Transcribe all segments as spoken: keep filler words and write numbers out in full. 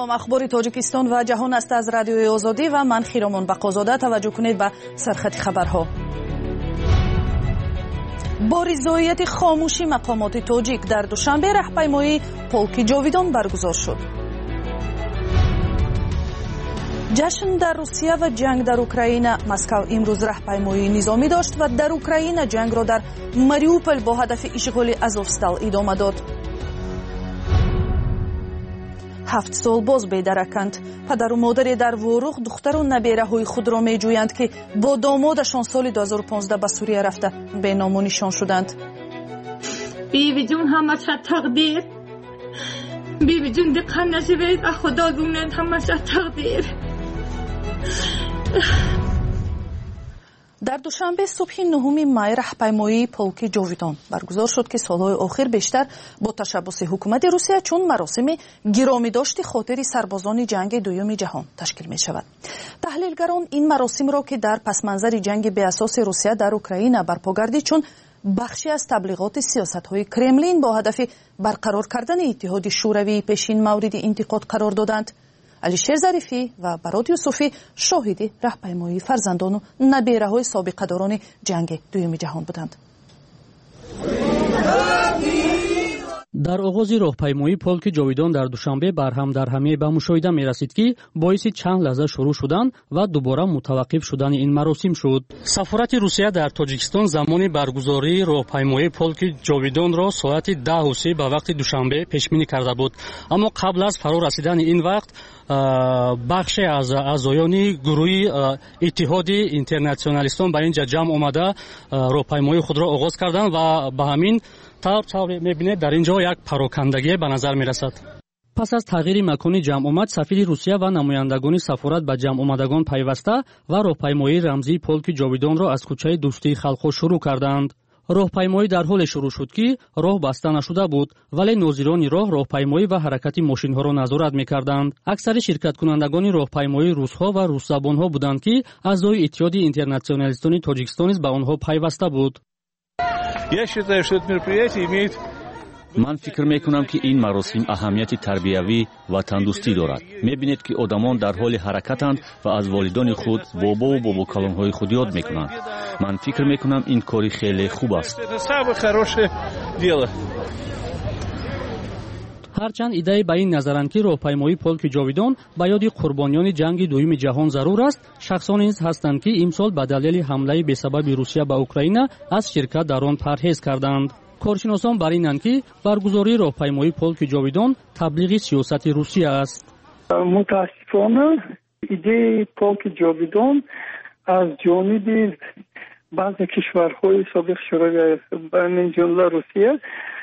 салом, ахбори тоҷикистон ва ҷаҳон аст аз радиои озодӣ ва ман Хиромон Бақозода. таваҷҷӯҳ кунед ба сархати хабарҳо. бо ризоияти хомӯши мақомоти тоҷик дар душанбе раҳпаймоии полки ҷовидон баргузор шуд. ҷашн дар Русия ва ҷанг дар Украина. Москав имрӯз раҳпаймоии низомӣ дошт ва дар Украина ҷангро дар Мариупол бо ҳадафи ишғоли Азовстал идома дод. ҳафт сол боз бедараканд. падару модаре дар Ворух духтару набераҳои худро меҷӯянд, ки бо домодашон соли ду ҳазору понздаҳ ба Сурия рафта беном у нишон шуданд. биби ҷун, ҳамаша тақдир. биби ҷун, диққат нашавед, ба худо дунед, ҳамаша тақдир. дар душанбе субҳи нӯҳуми май раҳпаймоии полки ҷовидон баргузор шуд, ки солҳои охир бештар бо ташаббуси ҳукумати Русия чун маросими гиромидошти хотири сарбозони ҷанги дуюми ҷаҳон ташкил мешавад. таҳлилгарон ин маросимро, ки дар пасманзари ҷанги беасоси Русия дар Украина барпо гардид, чун бахши аз таблиғоти сиёсатҳои Кремлин бо ҳадафи барқарор кардани иттиҳоди шӯравии пешин мавриди интиқод қарор доданд. алишер Зарифӣ ва Барод Юсуфӣ шоҳиди раҳпаймоии фарзандону набераҳои собиқадорони ҷанги дуюми ҷаҳон буданд. дар оғози роҳпаймоии полки ҷовидон дар душанбе барҳамдарҳамӣ ба мушоҳида мерасид, ки боиси чанд лаҳза шурӯъ шудан ва дубора мутаваққиф шудани ин маросим шуд. сафорати Русия дар Тоҷикистон замони баргузории роҳпаймоии полки ҷовидонро соати даҳу си ба вақти душанбе пешбинӣ карда буд. аммо қабл аз фаро расидани ин вақт бахше аз аъзоёни гурӯҳи иттиҳоди интернационалистон ба инҷа ҷамъ омада роҳпаймоии худро оғоз карданд ва ба ҳамин тавр мебинед дар инҷо як парокандагие ба назар мерасад. пас аз тағйири макони ҷамъомад, сафири Русия ва намояндагони сафорат ба ҷамъомадагон пайваста ва роҳпаймоии рамзии полки ҷовидонро аз кӯчаи Дӯстии Халқҳо шурӯъ карданд. роҳпаймоӣ дар ҳоле шурӯъ шуд, ки роҳ баста нашуда буд, вале нозирони роҳ роҳпаймоӣ ва ҳаракати мошинҳоро назорат мекарданд. аксари ширкаткунандагони роҳпаймоӣ русҳо ва русзабонҳо буданд, ки аъзои иттиҳоди интернационалистони Тоҷикистон низ ба онҳо пайваста буд. ман фикр мекунам, ки ин маросим аҳамияти тарбиявӣ ва тандурустӣ дорад. мебинед, ки одамон дар ҳоли ҳаракатанд ва аз волидони худ, бобову бобокалонҳои худ ёд мекунанд. ман фикр мекунам, ин кори хеле хуб аст. ҳарчанд иддаи ба ин назаранд, ки роҳпаймоии полки ҷовидон ба ёди қурбониёни ҷанги дуюми ҷаҳон зарур аст, шахсоне низ ҳастанд, ки имсол ба далели ҳамлаи бесабаби Русия ба Украина аз ширкат дар он парҳез карданд. коршиносон бар инанд, ки баргузории роҳпаймоии полки ҷовидон таблиғи сиёсати Русия аст. мутаассифона идеяи полки ҷовидон аз ҷониби баъзе кишварҳои собиқи шӯравӣ мин ҷумла Русия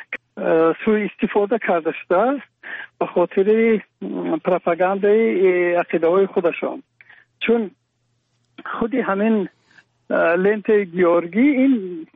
суистифода карда шудааст ба хотири пропагандаи ақидаҳои худашон. чун худи ҳамин лентаи Георгӣ ин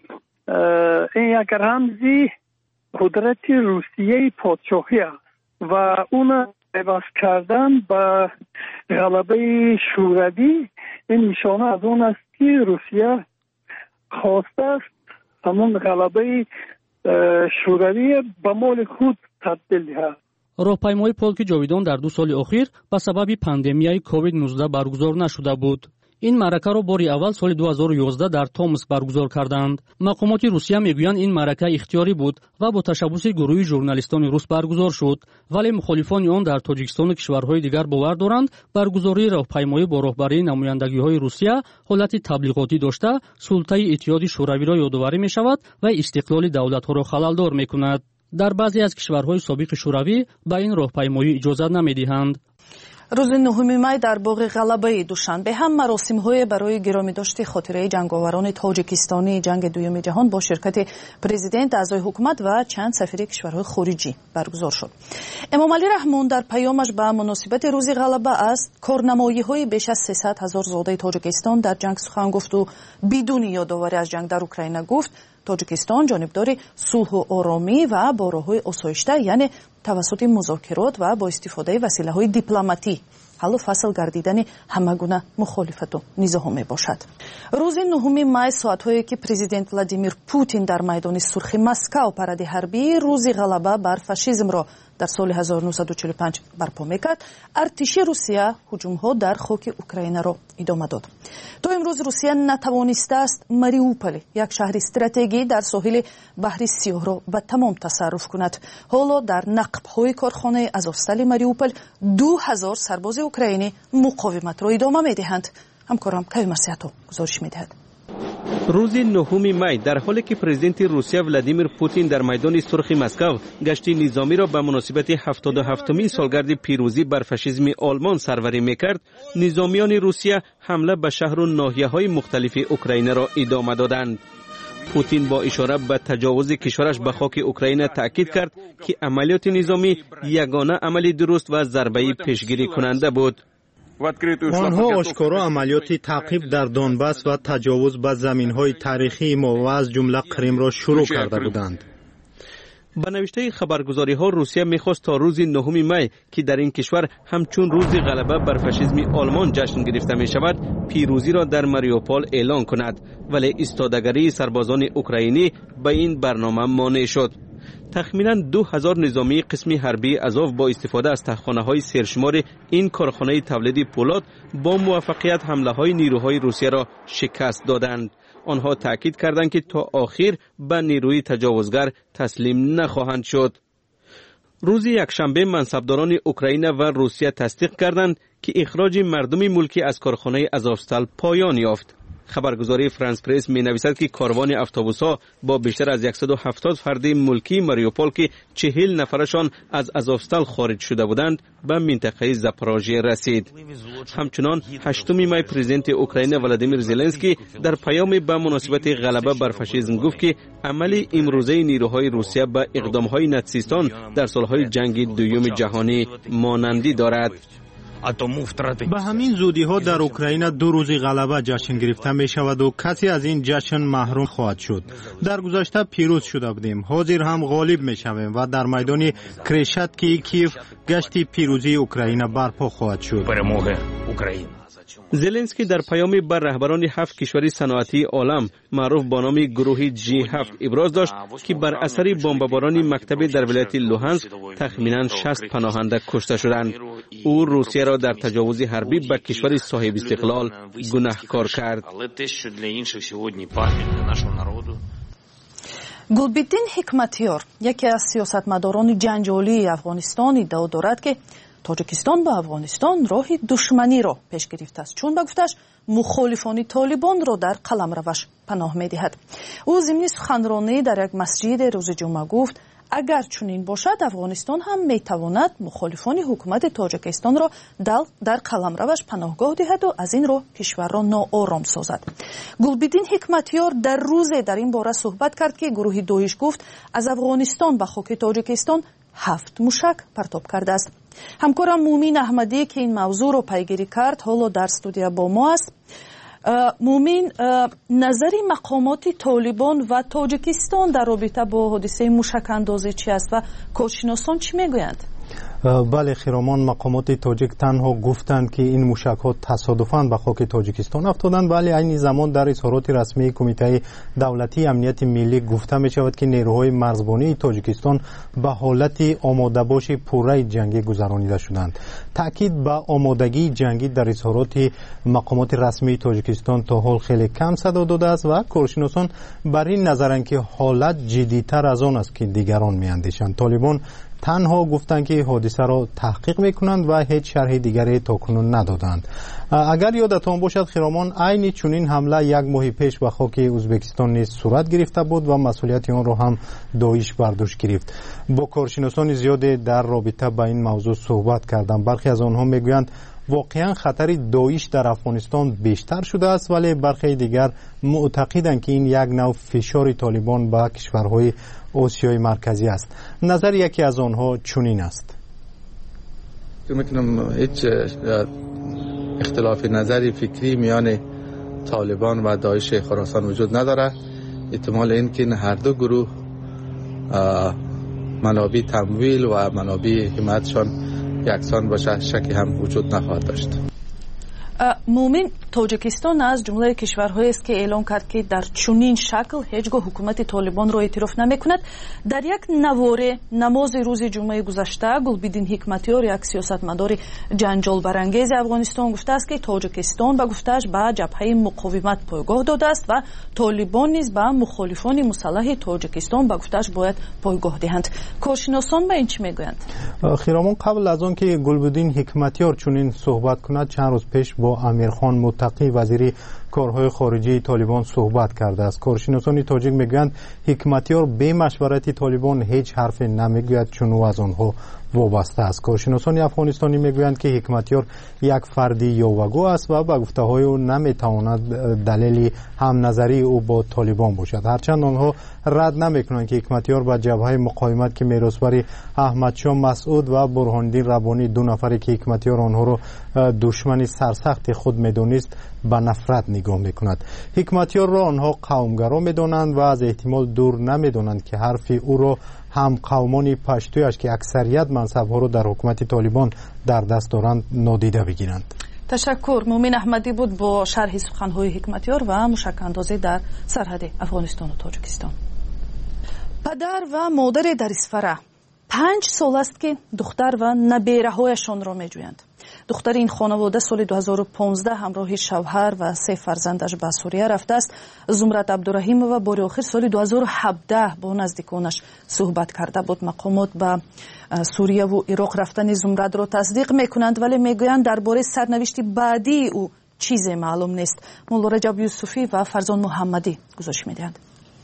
ин як рамзи қудрати Русияи подшоҳӣ аст ва уна пайваст кардан ба ғалабаи шӯравӣ ин нишона аз он аст, ки Русия хостааст ҳамон ғалабаи шӯравӣ ба моли худ табдил диҳад. роҳпаймоии полки ҷовидон дар ду соли охир ба сабаби пандемияи ковид нуздаҳ баргузор нашуда буд. ин маъракаро бори аввал соли ду ҳазору ёздаҳ дар Томск баргузор карданд. мақомоти Русия мегӯянд, ин маърака ихтиёрӣ буд ва бо ташаббуси гурӯҳи журналистони рус баргузор шуд, вале мухолифони он дар Тоҷикистону кишварҳои дигар бовар доранд, баргузории роҳпаймоӣ бо роҳбарии намояндагиҳои Русия ҳолати таблиғотӣ дошта, султаи иттиҳоди шӯравиро ёдоварӣ мешавад ва истиқлоли давлатҳоро халалдор мекунад. дар баъзе аз кишварҳои собиқи шӯравӣ ба ин роҳпаймоӣ иҷозат намедиҳанд. рӯзи нӯҳуми май дар боғи ғалабаи душанбе ҳам маросимҳое барои гиромидошти хотираи ҷанговарони тоҷикистонии ҷанги дуюми ҷаҳон бо ширкати президент, аъзои ҳукумат ва чанд сафири кишварҳои хориҷӣ баргузор шуд. Эмомалӣ Раҳмон дар паёмаш ба муносибати рӯзи ғалаба аз корнамоиҳои беш аз сесад ҳазор зодаи Тоҷикистон дар ҷанг сухан гуфту бидуни ёдоварӣ аз ҷанг дар Украина гуфт, Тоҷикистон ҷонибдори сулҳу оромӣ ва бо роҳҳои осоишта, яъне тавассути музокирот ва бо истифодаи василаҳои дипломатӣ ҳаллу фасл гардидани ҳамагуна мухолифату низоҳо мебошад. рӯзи нӯҳуми май соатҳое ки президент Владимир Путин дар майдони сурхи Москав паради ҳарбии рӯзи ғалаба бар фашизмро در سال هزار و نهصد و چهل و پنج برپا میکرد، ارتش روسیه هجوم‌ها در خاک اوکراین را ادامه داد. تا امروز روسیه نتوانسته است ماریوپول، یک شهر استراتژی در ساحل بحر سیاه را به تمام تصرف کند. حالا در نقب‌های کارخانه آزوفستال ماریوپول دو هزار سرباز اوکراینی مقاومت را ادامه می‌دهند. همکارم کیومر سیاتو گزارش می‌دهد. روز نهم می در حالی که پرزیدنت روسیه ولادیمیر پوتین در میدان سرخ مسکو گشتی نظامی را به مناسبت هفتاد و هفتمین سالگرد پیروزی بر فاشیسم آلمان سروری میکرد، نظامیان روسیه حمله به شهر و ناحیه‌های مختلف اوکراین را ادامه دادند. پوتین با اشاره به تجاوز کشورش به خاک اوکراین تاکید کرد که عملیات نظامی یگانه عملی درست و ضربه پیشگیری کننده بود. آنها آشکارا عملیات تعقیب در دونباس و تجاوز به زمین‌های تاریخی ما و از جمله کریم را شروع کرده بودند. با نوشته خبرگزاری‌ها روسیه می‌خواست تا روز نهم می که در این کشور همچون روز غلبه بر فاشیسم آلمان جشن گرفته می‌شود، پیروزی را در ماریوپول اعلان کند، ولی ایستادگی سربازان اوکراینی به این برنامه مانع شد. تخمینا دو هزار نظامی قسم حربی آزوف با استفاده از تخانه‌های سرشمار این کارخانه تولید پولاد با موفقیت حمله‌های نیروهای روسیه را شکست دادند. آنها تاکید کردند که تا آخر به نیروی تجاوزگر تسلیم نخواهند شد. روز یکشنبه منصبداران اوکراین و روسیه تصدیق کردند که اخراج مردم ملکی از کارخانه آزوفستال پایان یافت. خبرگزاری فرانس پرس می نویسد که کاروان اتوبوس‌ها با بیشتر از صد و هفتاد فرد ملکی ماریوپول که چهل نفرشان از آزوفستال خارج شده بودند به منطقه زاپاروژیه رسید. همچنان هشتم می پرزیدنت اوکراین ولادیمیر زلنسکی در پیام به مناسبت غلبه بر فاشیسم گفت که عمل امروزه نیروهای روسیه به اقدام‌های ناتسیستان در سالهای جنگ دوم جهانی مانندی دارد. به همین زودی ها در اوکراین دو روزی غلبه جشن گرفته می شود و کسی از این جشن محروم خواهد شد. در گذشته پیروز شده بودیم، حاضر هم غالب می شویم و در میدان کرشاتکی کیف گشت پیروزی اوکراین برپا خواهد شد. زلنسکی در پیامی بر رهبران هفت کشور صنعتی عالم معروف با نام گروه جی هفت ابراز داشت که بر اثر بمباران مکتب در ولایت لوهانسک تخمینا شصت پناهنده کشته شدند. او روسیه را در تجاوز حربی به کشور صاحب استقلال گناهکار کرد. گلبدین حکمتیار یکی از سیاستمداران جنجالی افغانستان ادعا دارد که تاجیکستان با افغانستان راه دشمنی را پیش گرفته است، چون به گفتش مخالفان طالبان را در قلمروش پناه می‌دهد. او ضمن سخنرانی در یک مسجد روز جمعه گفت اگر چنین باشد افغانستان هم میتواند مخالفان حکومت تاجیکستان را در قلمروش پناهگاه دهد و از این رو کشور را ناآرام سازد. گلبدین حکمتیار در روز در این باره صحبت کرد که گروه داعش گفت از افغانستان به خاک تاجیکستان هفت موشک پرتاب کرده است. همکارم مومین احمدی که این موضوع رو پیگیری کرد حالا در استودیو با ما است. مومین، نظری مقامات طالبان و تاجیکستان در رابطه با حادثه موشک اندازی چی است و کارشناسان چی میگویند؟ بله خیرامان، مقامات تاجیک تنها گفتند که این موشک ها تصادفاً به خاک تاجیکستان افتادند، ولی این زمان در اظهارات رسمی کمیته دولتی امنیت ملی گفته می شود که نیروهای مرزبانی تاجیکستان به حالت آماده باش پوره جنگی گذرانیده شدند. تاکید به آمادگی جنگی در اظهارات مقامات رسمی تاجیکستان تا حال خیلی کم صدا داده است و کارشناسان بر این نظرند که حالت جدی‌تر از آن است که دیگران می‌اندیشند. طالبان تنها گفتند که حادثه را تحقیق میکنند و هیچ شرح دیگری تاکنون ندادند. اگر یادتان باشد خیرامان، عین چنین حمله یک ماه پیش به خاک ازبکستان نیز صورت گرفته بود و مسئولیت آن را هم داعش برداشت گرفت. با کارشناسان زیادی در رابطه با این موضوع صحبت کردم. برخی از آنها میگویند واقعا خطر داعش در افغانستان بیشتر شده است، ولی برخی دیگر معتقدند که این یک نوع فشار طالبان به کشورهای آسیای مرکزی است. نظر یکی از آنها چنین است. میکنم هیچ اختلاف نظری فکری میان طالبان و داعش خراسان وجود نداره. احتمال این که هر دو گروه منابع تمویل و منابع حمایتشان یکسان باشه شکی هم وجود نخواهد داشت. муъмин тоҷикистон аз ҷумлаи кишварҳое аст ки эълон кард ки дар чунин шакл ҳеҷ гоҳ ҳукумати толибонро эътироф намекунад. дар як наворе намози рӯзи ҷумъаи гузашта гулбидин ҳикматиёр, як сиёсатмадори ҷанҷолбарангези афғонистон гуфтааст ки тоҷикистон ба гуфтааш ба ҷабҳаи муқовимат пойгоҳ додааст ва толибон низ ба мухолифони мусаллаҳи тоҷикистон ба гуфтааш бояд пойгоҳ диҳанд. коршиносон ба ин чӣ мегӯянд? хиромон қабл аз он ки гулбидин ҳикматиёр чунин суҳбат кунад, чанд рӯз пеш бо амирхон муттақӣ вазири корҳои хориҷии толибон суҳбат кардааст. коршиносони тоҷик мегӯянд ҳикматиёр бе машварати толибон ҳеҷ ҳарфе намегӯяд, чун ӯ аз онҳо вобаста аст. коршиносони афғонистонӣ мегӯянд ки ҳикматиёр як фарди ёвагӯ аст ва ба гуфтаҳои ӯ наметавонад далели ҳамназарии ӯ бо толибон бошад. ҳарчанд онҳо рад намекунанд ки ҳикматиёр ба ҷабҳаи муқовимат ки меросбари аҳмадшоҳ масъуд ва бурҳониддин раббонӣ, ду нафаре ки ҳикматиёр онҳоро душмани сарсахти худ медонист, ба нафрат нигоҳ мекунад. ҳикматиёрро онҳо қавмгаро медонанд ва аз эҳтимол дур намедонанд ки ҳарфи ӯро ҳам қавмони паштӯяш ки аксарият мансабҳоро дар ҳукумати толибон дар даст доранд нодида бигиранд. ташаккур. муъмин аҳмадӣ буд бо шарҳи суханҳои ҳикматиёр ва мушакандозӣ дар сарҳади афғонистону тоҷикистон. падар ва модаре дар исфара панҷ сол аст ки духтар ва набераҳояшонро меҷӯянд. духтари ин хонавода соли дуҳазору понздаҳ ҳамроҳи шавҳар ва се фарзандаш ба сурия рафтааст. зумрат абдураҳимова бори охир соли дуҳазору ҳабдаҳ бо наздиконаш суҳбат карда буд. мақомот ба сурияву ироқ рафтани зумратро тасдиқ мекунанд, вале мегӯянд дар бораи сарнавишти баъдии ӯ чизе маълум нест. мулло раҷаб юсуфӣ ва фарзон муҳаммадӣ гузошиш медиҳанд.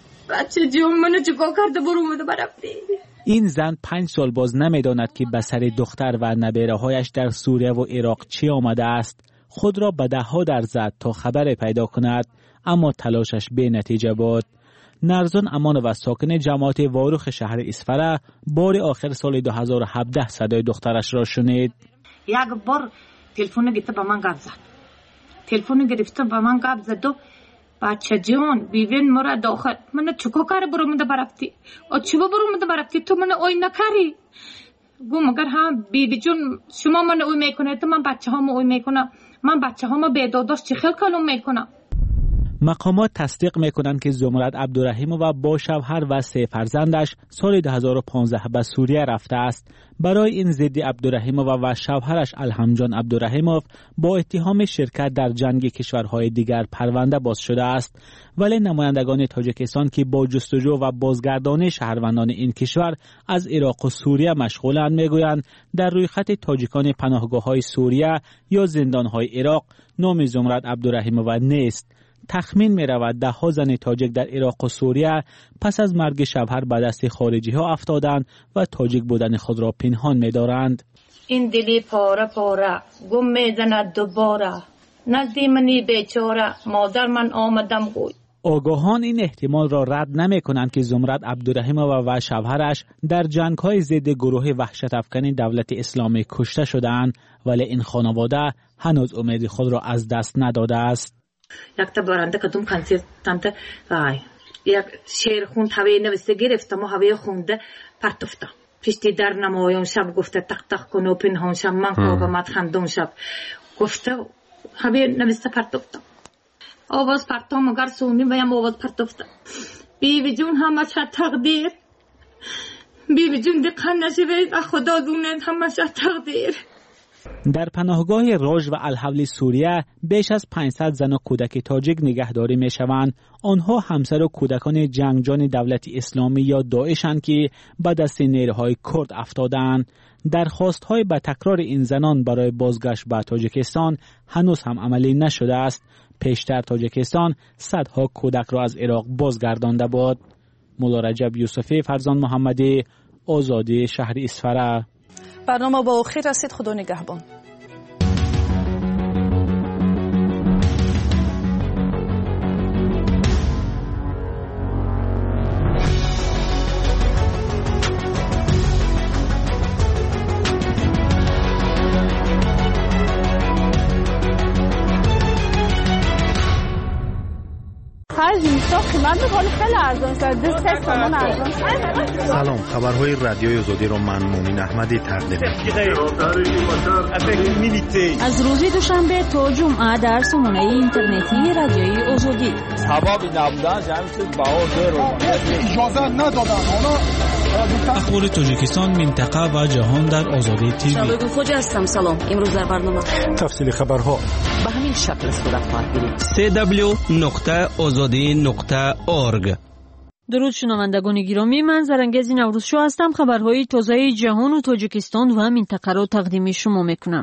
бачаҷон ману чикор карда бурумуда барабди. این زن پنج سال باز نمیداند که به سر دختر و نبیره‌هایش در سوریه و عراق چی آمده است. خود را به دهها در زد تا خبر پیدا کند، اما تلاشش بی نتیجه بود. نرزان امان و ساکن جماعت واروخ شهر اسفره بار آخر سال دو هزار و هفده صدای دخترش را شنید. یک بار تلفن گرفته به من گپ زد. تلفن گرفته به من گپ زد و بچه جان بیوین مرا داخل من چکو کار برومده برفتی او چی برومده برفتی تو من اوی نکاری گو مگر هم بیبی جون شما من اوی میکنه تو من بچه ها اوی میکنم من بچه ها بیداداش چی خیل کلوم میکنم. مقامات تصدیق میکنند که زمرت عبدالرحیمووا با شوهر و سه فرزندش سال دو هزار و پانزده به سوریه رفته است. برای این ضد عبدالرحیمووا و شوهرش الحمجان عبدالرحیموف با اتهام شرکت در جنگ کشورهای دیگر پرونده باز شده است، ولی نمایندگان تاجیکستان که با جستجو و بازگردانی شهروندان این کشور از عراق و سوریه مشغولند میگویند در روی خط تاجیکان پناهگاه‌های سوریه یا زندان‌های عراق نام زمرت عبدالرحیمووا نیست. تخمین می رود ده ها زن تاجیک در عراق و سوریه پس از مرگ شوهر به دست خارجی ها افتادند و تاجیک بودن خود را پنهان می دارند. این دلی پاره پاره گم می زند دوباره نزدی منی بیچاره مادر من آمدم گوی. آگاهان این احتمال را رد نمی کنند که زمرت عبدالرحیمووا و شوهرش در جنگ های ضد گروه وحشت افکن دولت اسلامی کشته شدند، ولی این خانواده هنوز امید خود را از دست نداده است. یک تا برنده کدوم کنسرت تامته وای یک شعر خوند هوای نوشته گرفتم و هوای خونده پرتفتم پشتی در نمایان شب گفته تق تق کن و پنهان شب من خوابمت خندون شب گفته هوای نوشته پرتفتم آواز پرتام مگر سونی ویم آواز پرتفتم بیوی جون همش تقدیر بیوی جون دقیق نشوید خدا دونه همش تقدیر. در پناهگاه راژ و الحول سوریه بیش از پانصد زن و کودک تاجیک نگهداری می شوند. آنها همسر و کودکان جنگجویان دولت اسلامی یا داعشند که به دست نیروهای کرد افتادند. درخواست‌های به تکرار این زنان برای بازگشت به تاجیکستان هنوز هم عملی نشده است. پیشتر تاجیکستان صدها کودک را از عراق بازگردانده بود. مولو رجب یوسفی، فرزان محمدی، آزادی، شهر اسفره. برنامه با آخر رسید. خدا نگهبان. آخر زمستان قیمت میکنه خیلی ارزان شد. دو سه تومن ارزان شد. سلام، خبرهای رادیوی آزادی رو من مومین احمدی تقدیم می‌کنم. از روز دوشنبه تا جمعه در سامانه اینترنتی رادیوی آزادی. سبب نبودن جمعیت باور رو اجازه ندادن. اخبار تاجیکستان، منطقه و جهان در آزادی تیوی. شبکه خوج هستم. سلام. امروز در برنامه تفصیل خبرها به همین شکل صورت خواهد گرفت. سی دبلیو نقطه آزادی نقطه اورگ. درود شنوندگان گرامی، من زرنگیز نوروزشو هستم. خبرهای تازه جهان و تاجیکستان و منطقه را تقدیم شما میکنم.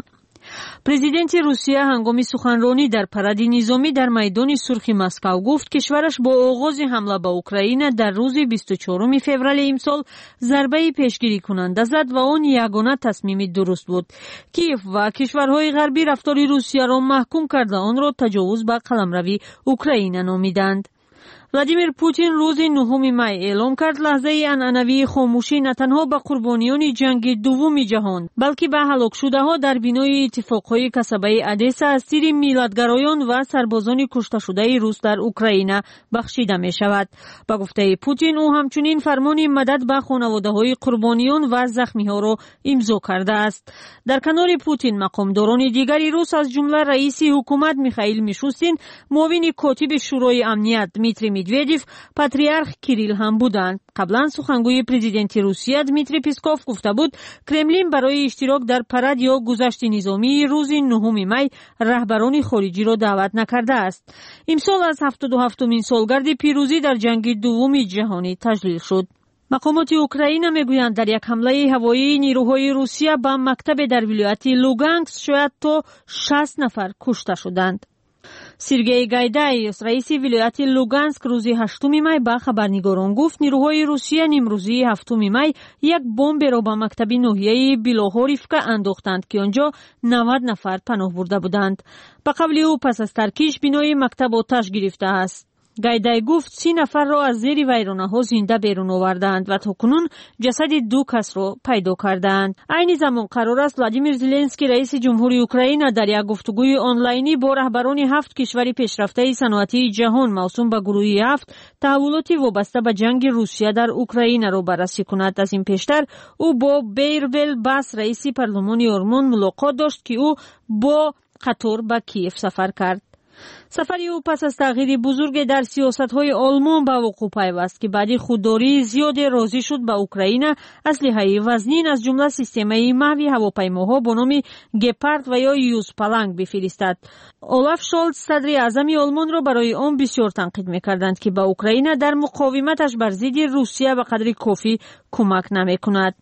پرزیدنت روسیه هنگام سخنرانی در پرد نظامی در میدان سرخ مسکو گفت کشورش با آغاز حمله به اوکراین در روز بیست و چهارم فوریه امسال ضربه پیشگیری کننده زد و آن یگانه تصمیم درست بود. کیف و کشورهای غربی رفتار روسیه را محکوم کرده آن را تجاوز به قلمروی اوکراین نامیدند. ولادیمیر پوتین روز نهم می اعلام کرد لحظه عنعنوی خاموشی نه تنها به قربانیان جنگ دوم جهان بلکه به هلاک شده ها در بینای اتفاقهای کسبه ادیسا از تیر میلادگرایان و سربازان کشته شده روس در اوکراین بخشیده می شود. با گفته پوتین او همچنین فرمان مدد به خانواده های قربانیان و زخمی ها را امضا کرده است. در کنار پوتین مقامداران دیگری روس از جمله رئیس حکومت میخائیل میشوستین، معاون کاتب شورای امنیت دمیتری مدودیف، پاتریارخ کیریل هم بودند. قبلا سخنگوی پرزیدنت روسیه دمیتری پیسکوف گفته بود کرملین برای اشتراک در پرد یا گذشت نظامی روز نهم می رهبران خارجی را دعوت نکرده است. امسال از هفتاد و هفتمین سالگرد پیروزی در جنگ دوم جهانی تجلیل شد. مقامات اوکراین میگویند در یک حمله هوایی نیروهای روسیه به مکتب در ولایت لوگانسک شاید تا شصت نفر کشته شدند. سرگئی گایدای رئیس ولایت لوگانسک روز هشتم می به خبرنگاران گفت نیروهای روسیه امروزی هفتم می یک بمب را به مکتب ناحیه بیلوهوریفکا انداختند که آنجا نود نفر پناه برده بودند. به قول او پس از ترکیش بینای مکتب آتش گرفته است. گایدای گفت سی نفر را از زیر ویرانه ها زنده بیرون آوردند و تاکنون جسد دو کس را پیدا کردند. عین زمان قرار است ولادیمیر زلنسکی رئیس جمهوری اوکراین در یک گفتگوی آنلاینی با رهبران هفت کشور پیشرفته صنعتی جهان موسوم به گروه هفت تحولات وابسته به جنگ روسیه در اوکراین را بررسی کند. از این پیشتر او با بیرول باس رئیس پارلمان آلمان ملاقات داشت که او با قطار به کیف سفر کرد. سفری او پس از تغییر بزرگ در سیاست‌های آلمان به وقوع پیوست که بعد خودداری زیاد راضی شد به اوکراین اسلحه وزنین از جمله سیستم محوی هواپیماها با نام گپارد و یا یوز پلنگ بفرستد. اولاف شولز صدر اعظم آلمان را برای آن بسیار تنقید می‌کردند که به اوکراین در مقاومتش بر ضد روسیه به قدر کافی کمک نمی‌کند.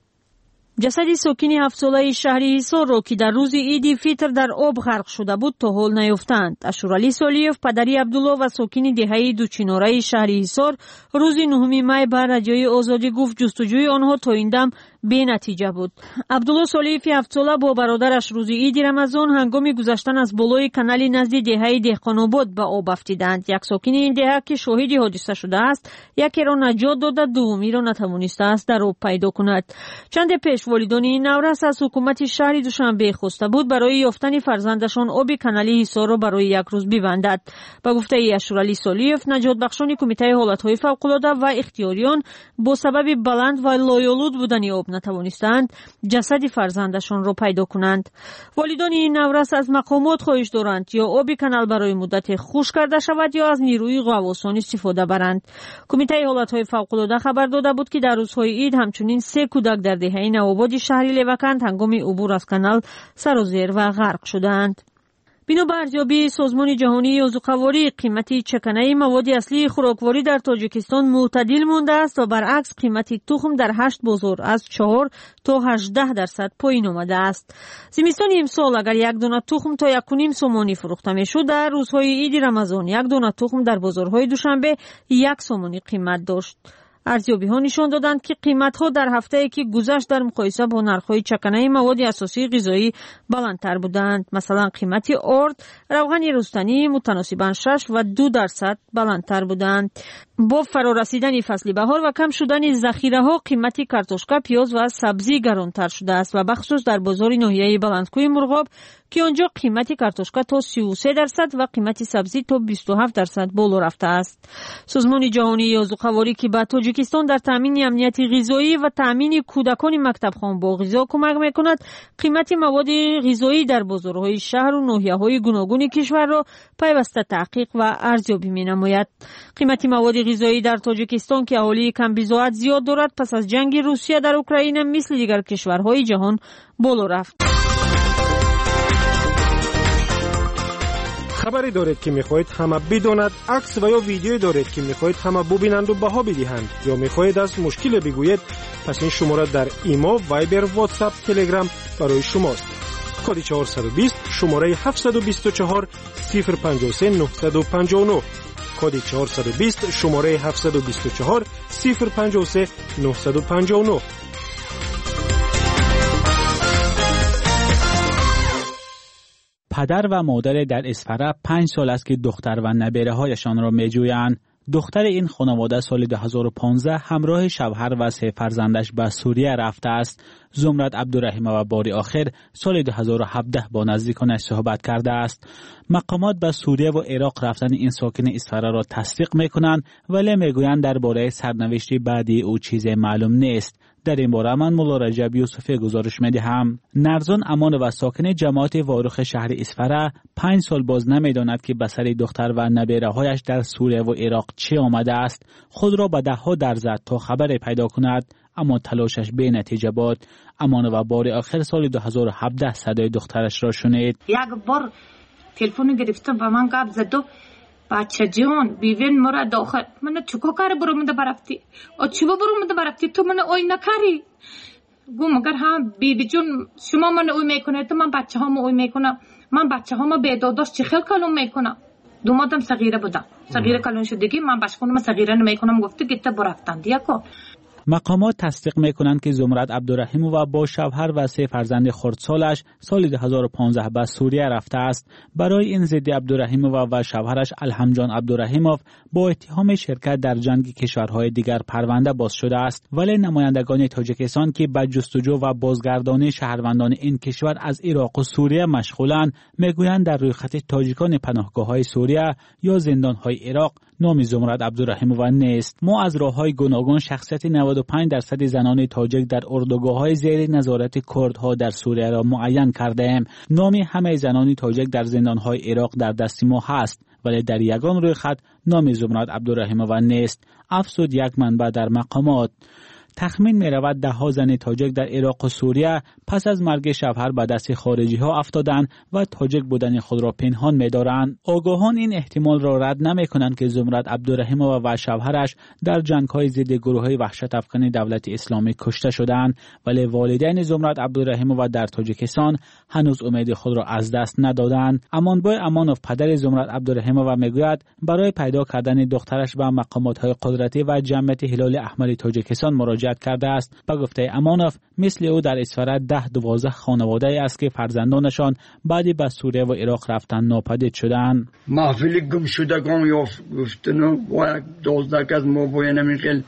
جسد ساکن هفت ساله شهری حصار را که در روز عید فطر در آب غرق شده بود تا حال نیافتند. اشورعلی سالیوف پدری عبدالله و ساکن دهه دوچیناره شهری حصار روز نهم می بر رادیوی آزادی گفت جستجوی آنها تا این دم بی نتیجه بود. عبدالله سالیوف هفت ساله با برادرش روز عید رمضان هنگام گذشتن از بالای کانال نزد دهه دهقان‌آباد به آب افتیدند. یک ساکن این دهه که شاهد حادثه شده است یکی را نجات داده، دومی را نتوانسته است در آب پیدا کند. چند پیش والدان این نورس از حکومت شهر دوشنبه خواسته بود برای یافتن فرزندشان آب کانال حصار را برای یک روز ببندد. به گفته اشورعلی سالیوف نجات بخشان کمیته حالت‌های فوق‌العاده و اختیاریان با سبب بلند و لایآلود بودن آب نتوانستند جسد فرزندشان را پیدا کنند. والدان این نورس از مقامات خواهش دارند یا آب کانال برای مدت خشک کرده شود یا از نیروی غواصان استفاده برند. کمیته حالت‌های فوق‌العاده خبر داده بود که در روزهای عید همچنین سه کودک در دهه نوآباد شهر لوکند هنگام عبور از کانال سر و زیر و غرق شدند. بنا به ارزیابی سازمان جهانی عضوقواری قیمت چکنه مواد اصلی خوراکواری در تاجیکستان معتدل مانده است و برعکس قیمت تخم در هشت بازار از چهار تا هجده درصد پایین آمده است. زمستان امسال اگر یک دانه تخم تا یک و نیم سومانی فروخته میشد، در روزهای عید رمضان یک دانه تخم در بازارهای دوشنبه یک سومانی قیمت داشت. ارزیابی ها نشان دادند که قیمت ها در هفته که گذشت در مقایسه با نرخ های چکنه مواد اساسی غذایی بلندتر بودند. مثلا قیمت آرد، روغن رستنی متناسباً شش و دو درصد بلندتر بودند. با فرارسیدن فصل بهار و کم شدن ذخیره‌ها قیمت کارتوشکا، پیاز و سبزی گرانتر شده است و بخصوص در بازار ناحیه بلندکوی مرغاب که آنجا قیمت کارتوشکا تا سی و سه درصد و قیمت سبزی تا بیست و هفت درصد بالا رفته است. سازمان جهانی یازوخواری که به تاجیکستان در تامین امنیت غذایی و تامین کودکان مکتبخوان با غذا کمک می‌کند، قیمت مواد غذایی در بازارهای شهر و ناحیه‌های گوناگون کشور را پیوسته تحقیق و ارزیابی می‌نماید. قیمت مواد غذایی در تاجیکستان که اهالی کم بضاعت زیاد دارد، پس از جنگ روسیه در اوکراین مثل دیگر کشورهای جهان بالا رفت. خبری دارید که میخواهید همه بداند، عکس و یا ویدیویی دارید که میخواهید همه ببینند و بها بدهند، یا میخواهید از مشکل بگویید، پس این شماره در ایما، وایبر، واتساپ، تلگرام برای شماست. کد چهارصد و بیست شماره هفتصد و بیست و چهار صفر پنجاه و سه نهصد و پنجاه و نه، کد چهارصد و بیست شماره هفتصد و بیست و چهار صفر پنجاه و سه نهصد و پنجاه و نه. پدر و مادر در اسفره پنج سال است که دختر و نبیره هایشان را می جویند. دختر این خانواده سال دو هزار و پانزده همراه شوهر و سه فرزندش به سوریه رفته است. زمرد عبدالرحیم و باری آخر سال دو هزار و هفده با نزدیکانش صحبت کرده است. مقامات به سوریه و عراق رفتن این ساکن اسفره را تصدیق می کنند، ولی می گویند درباره سرنوشت بعدی او چیزی معلوم نیست. در این باره من مولا رجب یوسفی گزارش می دهم. نرزان امان و ساکن جماعت واروخ شهر اسفره پنج سال باز نمی داند که به سر دختر و نبیره هایش در سوریه و عراق چه آمده است. خود را به ده ها در زد تا خبر پیدا کند، اما تلاشش بی نتیجه بود. امان و بار آخر سال دو هزار و هفده صدای دخترش را شنید. یک بار تلفن گرفتم و من گپ زدم، بچه جان بیوین مرا داخل، من چکو کار برامده برفتی او چی برامده برفتی تو من اوی نکاری گو مگر ها بیبی جون شما من اوی میکنه تو من بچه ها اوی میکنم، من بچه ها ما بیداداش چه خیل کلون میکنم. دو مادم صغیره بودم، صغیره کلون شدگی من بشکنم صغیره نمیکنم، گفته گیته برفتن دیا کن. مقامات تصدیق میکنند که زمرد عبدالرحیم و با شوهر و سه فرزند خردسالش سال دو هزار و پانزده به سوریه رفته است. برای این ضد عبدالرحیم و و شوهرش الحمجان عبدالرحیموف با اتهام شرکت در جنگ کشورهای دیگر پرونده باز شده است، ولی نمایندگان تاجیکستان که به جستجو و بازگردانی شهروندان این کشور از عراق و سوریه مشغولند، میگویند در روی خط تاجیکان پناهگاه‌های سوریه یا زندان‌های عراق نام زمرد عبدالرحیم و نیست. ما از راه‌های گوناگون شخصیت نود و پنج درصد زنان تاجیک در اردوگاه‌های زیر نظارت کردها در سوریه را معین کرده‌ایم. نام همه زنان تاجیک در زندان‌های عراق در دست ما هست، ولی در یگان روی خط نام زمرد عبدالرحیم و نیست. افسود یک منبع در مقامات. تخمین می رود ده ها زن تاجیک در عراق و سوریه پس از مرگ شوهر به دست خارجی ها افتادند و تاجیک بودن خود را پنهان می دارند. آگاهان این احتمال را رد نمی کنند که زمرد عبدالرحیم و, و شوهرش در جنگ های ضد گروه های وحشت افکن دولت اسلامی کشته شدند، ولی والدین زمرد عبدالرحیم و در تاجیکستان هنوز امید خود را از دست ندادند. امانبای امانوف پدر زمرد عبدالرحیم و میگوید برای پیدا کردن دخترش به مقامات های قدرتی و جمعیت هلال احمر تاجیکستان مراجعه کرده است. به گفته امانوف مثل او در اسفره ده دوازده خانواده است که فرزندانشان بعدی به سوریه و عراق رفتن ناپدید شدند. محفل گم شدگان یا گفتن و دوازده از ما باید نمیخیل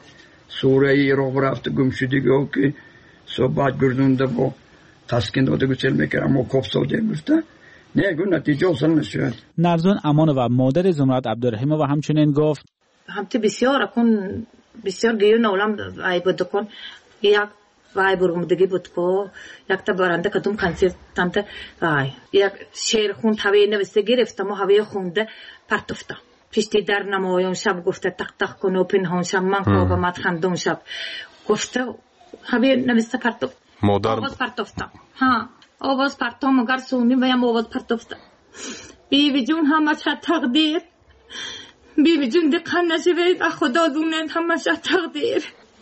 سوریه عراق رفت گم شدگی ها که صحبت گردونده با تسکین داده گسل میکرم ما کف ساده گفته نه گو نتیجه اصلا نشد. نرزان امانوف و مادر زمرد عبدالرحیم و همچنین گفت همتی بسیار کن بسیار گیو نولم ای بود کن یک وای برگمدگی بود کو یک تا برنده کدوم کنسرت تامت وای یک شعر خوند هوای نوشته گرفتم و هوای خونده پرتفتم پشتی در نمایان شب گفته تق تق کن و پنهان شب من خوابم خندون شب گفته هوای نوشته پرتفت مادر آواز پرتفتم ها آواز پرتم مگر سونی ویم آواز پرتفتم بیبی جون همه چه تقدیر بیبی جون دقیقا نشوید خدا دونند همه چه تقدیر.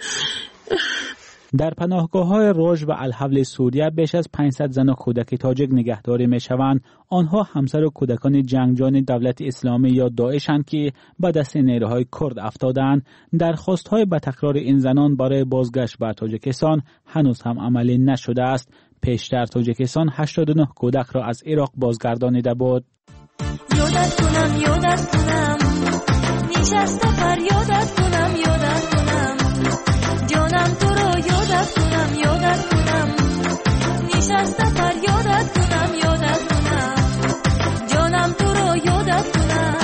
در پناهگاه‌های روژ و الحول سوریه بیش از پانصد زن و کودک تاجیک نگهداری می‌شوند. آنها همسر و کودکان جنگجویان دولت اسلامی یا داعشند که به دست نیروهای کرد افتادند. درخواست‌های به تکرار این زنان برای بازگشت به تاجیکستان هنوز هم عملی نشده است. پیشتر تاجیکستان هشتاد و نه کودک را از عراق بازگردانیده بود. یادت کنم یادت کنم نشسته فریادت کنم یادت کنم جانم تو رو یادت کنم یادت کنم نشسته فریادت کنم یادت کنم جانم تو رو یادت کنم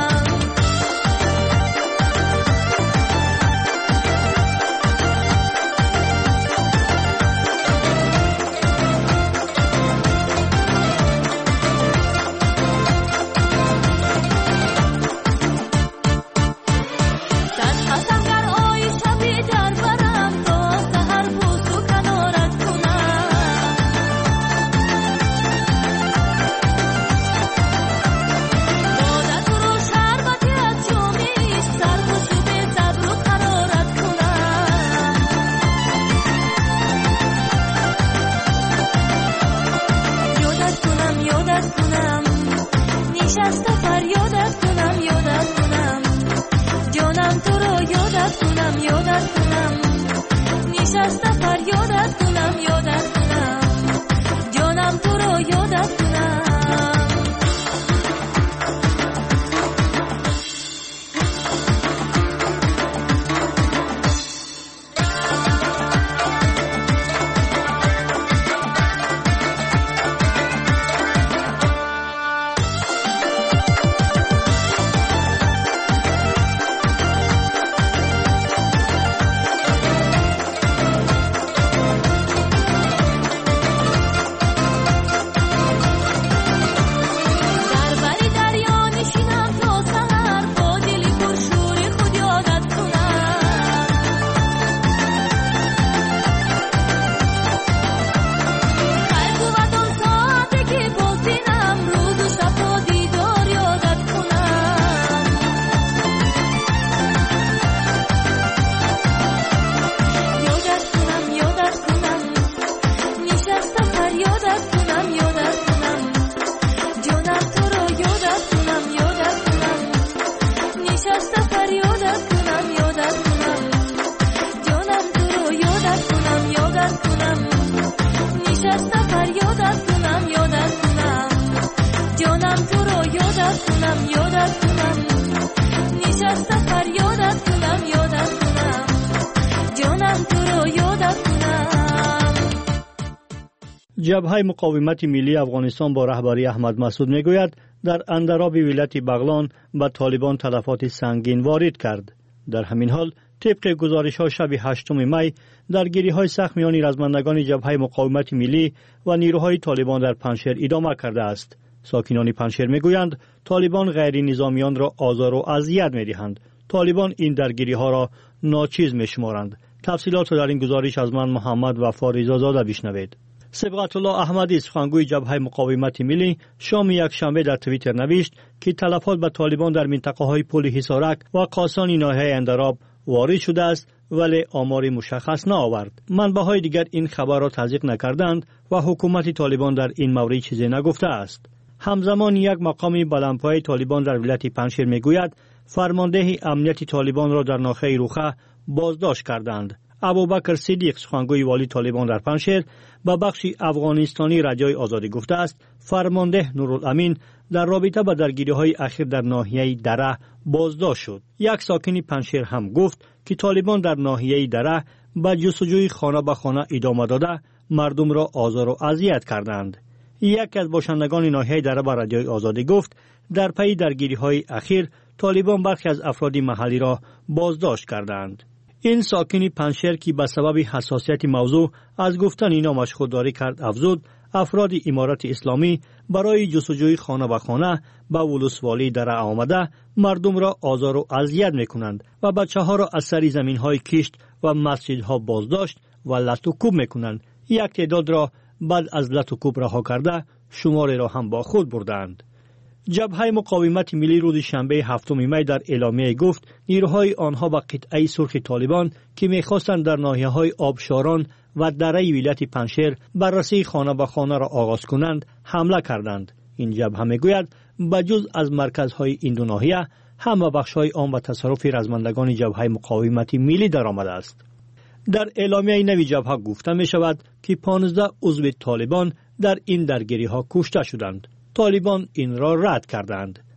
جبهه مقاومت ملی افغانستان با رهبری احمد مسعود میگوید در اندراب ولایت بغلان به طالبان تلفات سنگین وارد کرد. در همین حال طبق گزارش ها شب هشتم می درگیری های سخت میان رزمندگان جبهه مقاومت ملی و نیروهای طالبان در پنجشیر ادامه کرده است. ساکنان پنجشیر میگویند طالبان غیر نظامیان را آزار و اذیت میدهند. طالبان این درگیری ها را ناچیز میشمارند. تفصیلات در این گزارش از من محمد وفا رضازاده بشنوید. سبقت الله احمدی سخنگوی جبهه مقاومت ملی شام یک شنبه در توییتر نوشت که تلفات به طالبان در منطقه های پل حصارک و قاسان ناحیه اندراب وارد شده است ولی آمار مشخص نآورد. منبع‌های دیگر این خبر را تصدیق نکردند و حکومت طالبان در این مورد چیزی نگفته است. همزمان یک مقام بلندپایه طالبان در ولایت پنجشیر میگوید فرمانده امنیت طالبان را در ناحیه روخه بازداشت کردند. ابوبکر صدیق سخنگوی والی طالبان در پنجشیر به بخش افغانستانی رادیوی آزادی گفته است فرمانده نورالامین در رابطه با درگیری‌های اخیر در ناحیه دره بازداشت شد. یک ساکن پنجشیر هم گفت که طالبان در ناحیه دره به جستجوی خانه به خانه ادامه داده مردم را آزار و اذیت کردند. یکی از باشندگان ناحیه دره به رادیوی آزادی گفت در پی درگیری‌های اخیر طالبان برخی از افراد محلی را بازداشت کردند. این ساکن پنجشیر که به سبب حساسیت موضوع از گفتن نامش خودداری کرد افزود افراد امارت اسلامی برای جستجوی خانه به خانه به ولسوالی دره آمده مردم را آزار و اذیت میکنند و بچه ها را از سر زمین های کشت و مسجدها بازداشت و لط و کوب میکنند. یک تعداد را بعد از لط و کوب رها کرده شماری را هم با خود بردند. جبهه مقاومت ملی روز شنبه هفتم می در اعلامیه گفت نیروهای آنها به قطعه سرخ طالبان که می‌خواستند در ناحیه‌های آبشاران و دره ولایت پنجشیر بررسی خانه به خانه را آغاز کنند حمله کردند. این جبهه میگوید بجز از مرکزهای این دو ناحیه همه بخش‌های آن به تصرف رزمندگان جبهه مقاومت ملی درآمده است. در اعلامیه نوی جبهه گفته می شود که پانزده عضو طالبان در این درگیری‌ها کشته شدند. طالبان این را رد کردند.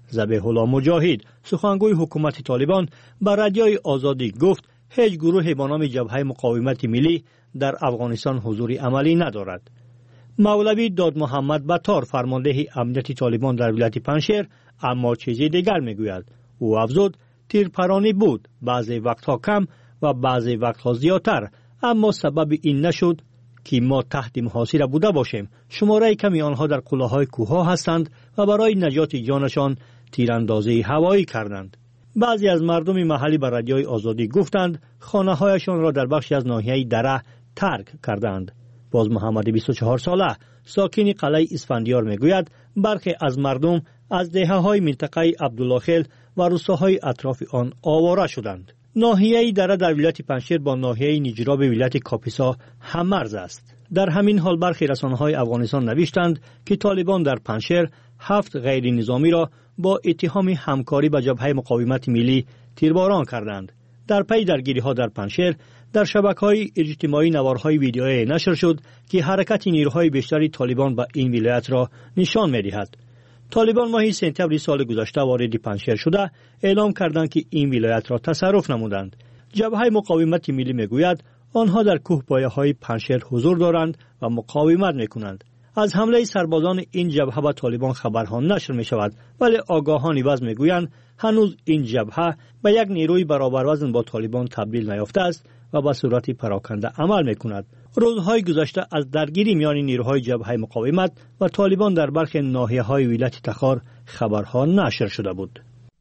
ذبیح الله مجاهد سخنگوی حکومت طالبان به رادیوی آزادی گفت هیچ گروهی به نام جبهه مقاومت ملی در افغانستان حضور عملی ندارد. مولوی داد محمد بطار فرمانده امنیت طالبان در ولایت پنجشیر اما چیزی دیگر میگوید. او افزود تیرپرانی بود، بعضی وقتها کم و بعضی وقتها زیادتر، اما سبب این نشد که ما تحت محاصره بوده باشیم. شماره کمی آنها در قله‌های کوه‌ها هستند و برای نجات جانشان تیراندازی هوایی کردند. بعضی از مردم محلی به رادیوی آزادی گفتند خانه‌هایشان را در بخشی از ناحیه دره ترک کردند. باز محمد بیست و چهار ساله ساکن قلعه اسفندیار میگوید برخی از مردم از دهه‌های منطقه عبدالله خیل و روستاهای اطراف آن آواره شدند. ناحیه دره در ولایت پنجشیر با ناحیه نیجرا به ولایت کاپیسا هم‌مرز است. در همین حال برخی رسانه‌های افغانستان نوشتند که طالبان در پنجشیر هفت غیر نظامی را با اتهام همکاری با جبهه مقاومت ملی تیرباران کردند. در پی درگیری‌ها در پنجشیر در شبکه‌های اجتماعی نوارهای ویدیویی نشر شد که حرکت نیروهای بیشتری طالبان به این ولایت را نشان می‌دهد. طالبان ماه سپتامبر سال گذشته وارد پنجشیر شده اعلام کردند که این ولایت را تصرف نمودند. جبهه مقاومت ملی میگوید آنها در کوهپایه‌های پنجشیر حضور دارند و مقاومت میکنند. از حمله سربازان این جبهه به طالبان خبرها نشر می شود، ولی آگاهان عوض میگویند هنوز این جبهه به یک نیروی برابر وزن با طالبان تبدیل نیافته است و به صورت پراکنده عمل میکند. روزهای گذشته از درگیری میان نیروهای جبهه مقاومت و طالبان در برخی ناحیه‌های ولایت تخار خبرها نشر شده بود.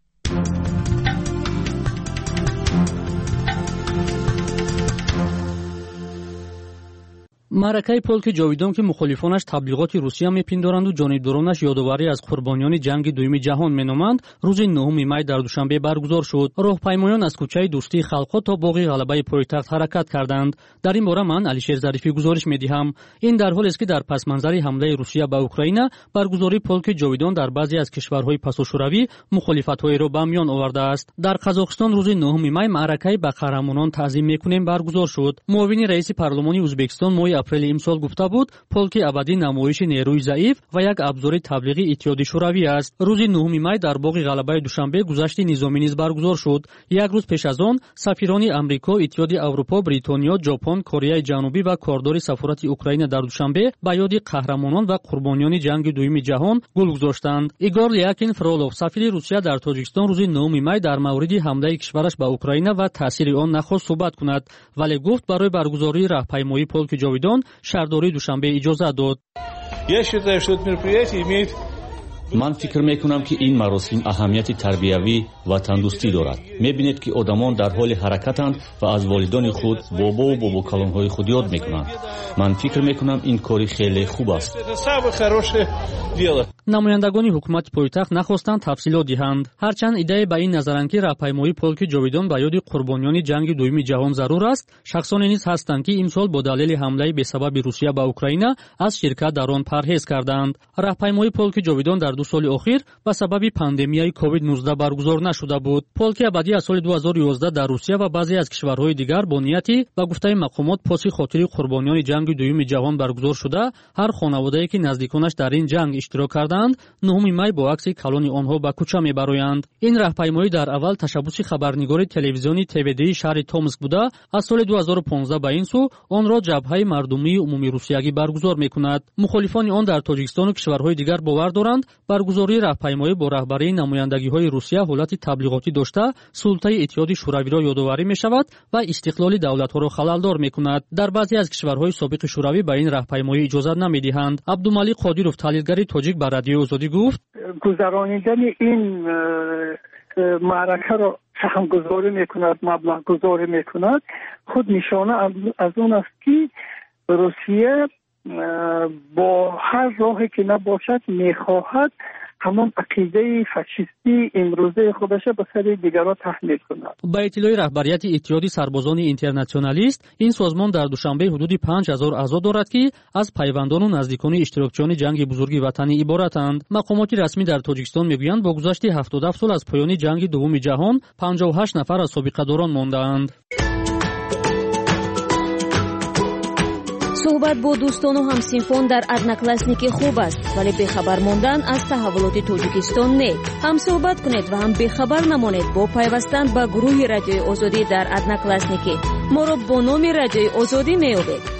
маъракаи полки ҷовидон ки мухолифонаш таблиғоти русия мепиндоранду ҷонибдоронаш ёдоварӣ аз қурбониёни ҷанги дуюми ҷаҳон меноманд рӯзи нӯҳуми май дар душанбе баргузор шуд. роҳпаймоён аз кӯчаи дӯстии халқҳо то боғи ғалабаи пойтахт ҳаракат карданд. дар ин бора ман алишер зарифӣ гузориш медиҳам. ин дар ҳолест ки дар пасманзари ҳамлаи русия ба украина баргузории полки ҷовидон дар баъзе аз кишварҳои пасошӯравӣ мухолифатҳоеро ба миён овардааст. дар қазоқистон рӯзи нӯҳуми май маъракаи ба қаҳрамонон таъзим мекунем баргузор шуд. муовини раиси парлумони ӯзбекистон моҳи апрели имсол гуфта буд полки абадӣ намоиши нерӯи заиф ва як абзори таблиғи иттиҳоди шӯравӣ аст. рӯзи нӯҳуми май дар боғи ғалабаи душанбе гузашти низомӣ низ баргузор шуд. як рӯз пеш аз он сафирони амрико, иттиҳоди аврупо, бритониё, ҷопон, кореяи ҷанубӣ ва кордори сафорати украина дар душанбе ба ёди қаҳрамонон ва қурбониёни ҷанги дуюми ҷаҳон гул гузоштанд. игор лякин фролов сафири русия дар тоҷикистон рӯзи нӯҳуми май дар мавриди ҳамлаи кишвараш ба украина ва таъсири он нахост суҳбат кунад, вале гуфт барои баргузории раҳпаймоии полки ҷовидон шаҳрдории душанбе иҷозат дод. ман фикр мекунам ки ин маросим аҳамияти тарбиявӣ ва тандурустӣ дорад. мебинед ки одамон дар ҳоли ҳаракатанд ва аз волидони худ бобову бобокалонҳои худ ёд мекунанд. ман фикр мекунам ин кори хеле хуб аст. намояндагони ҳукумати пойтахт нахостанд тафсилот диҳанд. ҳарчанд иддаe ба ин назаранд ки раҳпаймоии полки ҷовидон ба ёди қурбониёни ҷанги дуюми ҷаҳон зарур аст, шахсоне низ ҳастанд ки имсол бо далели ҳамлаи бесабаби русия ба украина аз ширкат дар он парҳез карданд. раҳпаймоии полки ҷовидон дар ду соли охир ба сабаби пандемияи ковид нуздаҳ баргузор нашуда буд. полки абадӣ аз соли ду ҳазору ёздаҳ дар русия ва баъзе аз кишварҳои дигар бо нияти ба гуфтаи мақомот поси хотири қурбониёни ҷанги дуюми ҷаҳон баргузор шуда, ҳар хонаводае ки наздиконаш дар ин ҷанг иштирок карданд нӯҳуми май бо акси калони онҳо ба кӯча мебароянд. ин раҳпаймоӣ дар аввал ташаббуси хабарнигори телевизиони ТВ-ди шаҳри Томск буда, аз соли ду ҳазору понздаҳ ба ин су онро ҷабҳаи мардумии умумии русиягӣ баргузор мекунад. мухолифони он дар тоҷикистону кишварҳои дигар бовар доранд баргузории раҳпаймоӣ бо раҳбарии намояндагиҳои русия ҳолати таблиғотӣ дошта султаи иттиҳоди шӯравиро ёдоварӣ мешавад ва истиқлоли давлатҳоро халалдор мекунад. дар баъзе аз кишварҳои собиқи шӯравӣ ба ин раҳпаймоӣ иҷозат намедиҳанд. абдумалик қодиров таҳлилгари тоҷик ба радиои озодӣ гуфт гузарониндани ин маъракаро саҳмгузорӣ мекунад, маблағгузорӣ мекунад, худ нишона аз он аст ки русия бо ҳар роҳе ки набошад мехоҳад ҳамон ақидаи фашистӣ имрӯзаи худаша ба сари дигаро таҳмил кунад. ба иттилои раҳбарияти иттиҳоди сарбозони интернатсионалист, ин созмон дар душанбе ҳудуди панҷ ҳазор аъзо дорад ки аз пайвандону наздикони иштирокчиёни ҷанги бузурги ватанӣ иборатанд. мақомоти расмӣ дар тоҷикистон мегӯянд бо гузашти ҳафтоду ҳафт сол аз поёни ҷанги дуввуми ҷаҳон панҷоҳу ҳашт нафар аз собиқадорон мондаанд. صحبت با دوستان و همسینفان در ادناکلاسنیک خوب است، ولی بخبر ماندن از تحولات تاجیکستان نه. هم صحبت کنید و هم بخبر نمانید با پیوستن به گروه رادیوی آزادی در ادناکلاسنیک. ما را با نام رادیوی آزادی می‌یابید.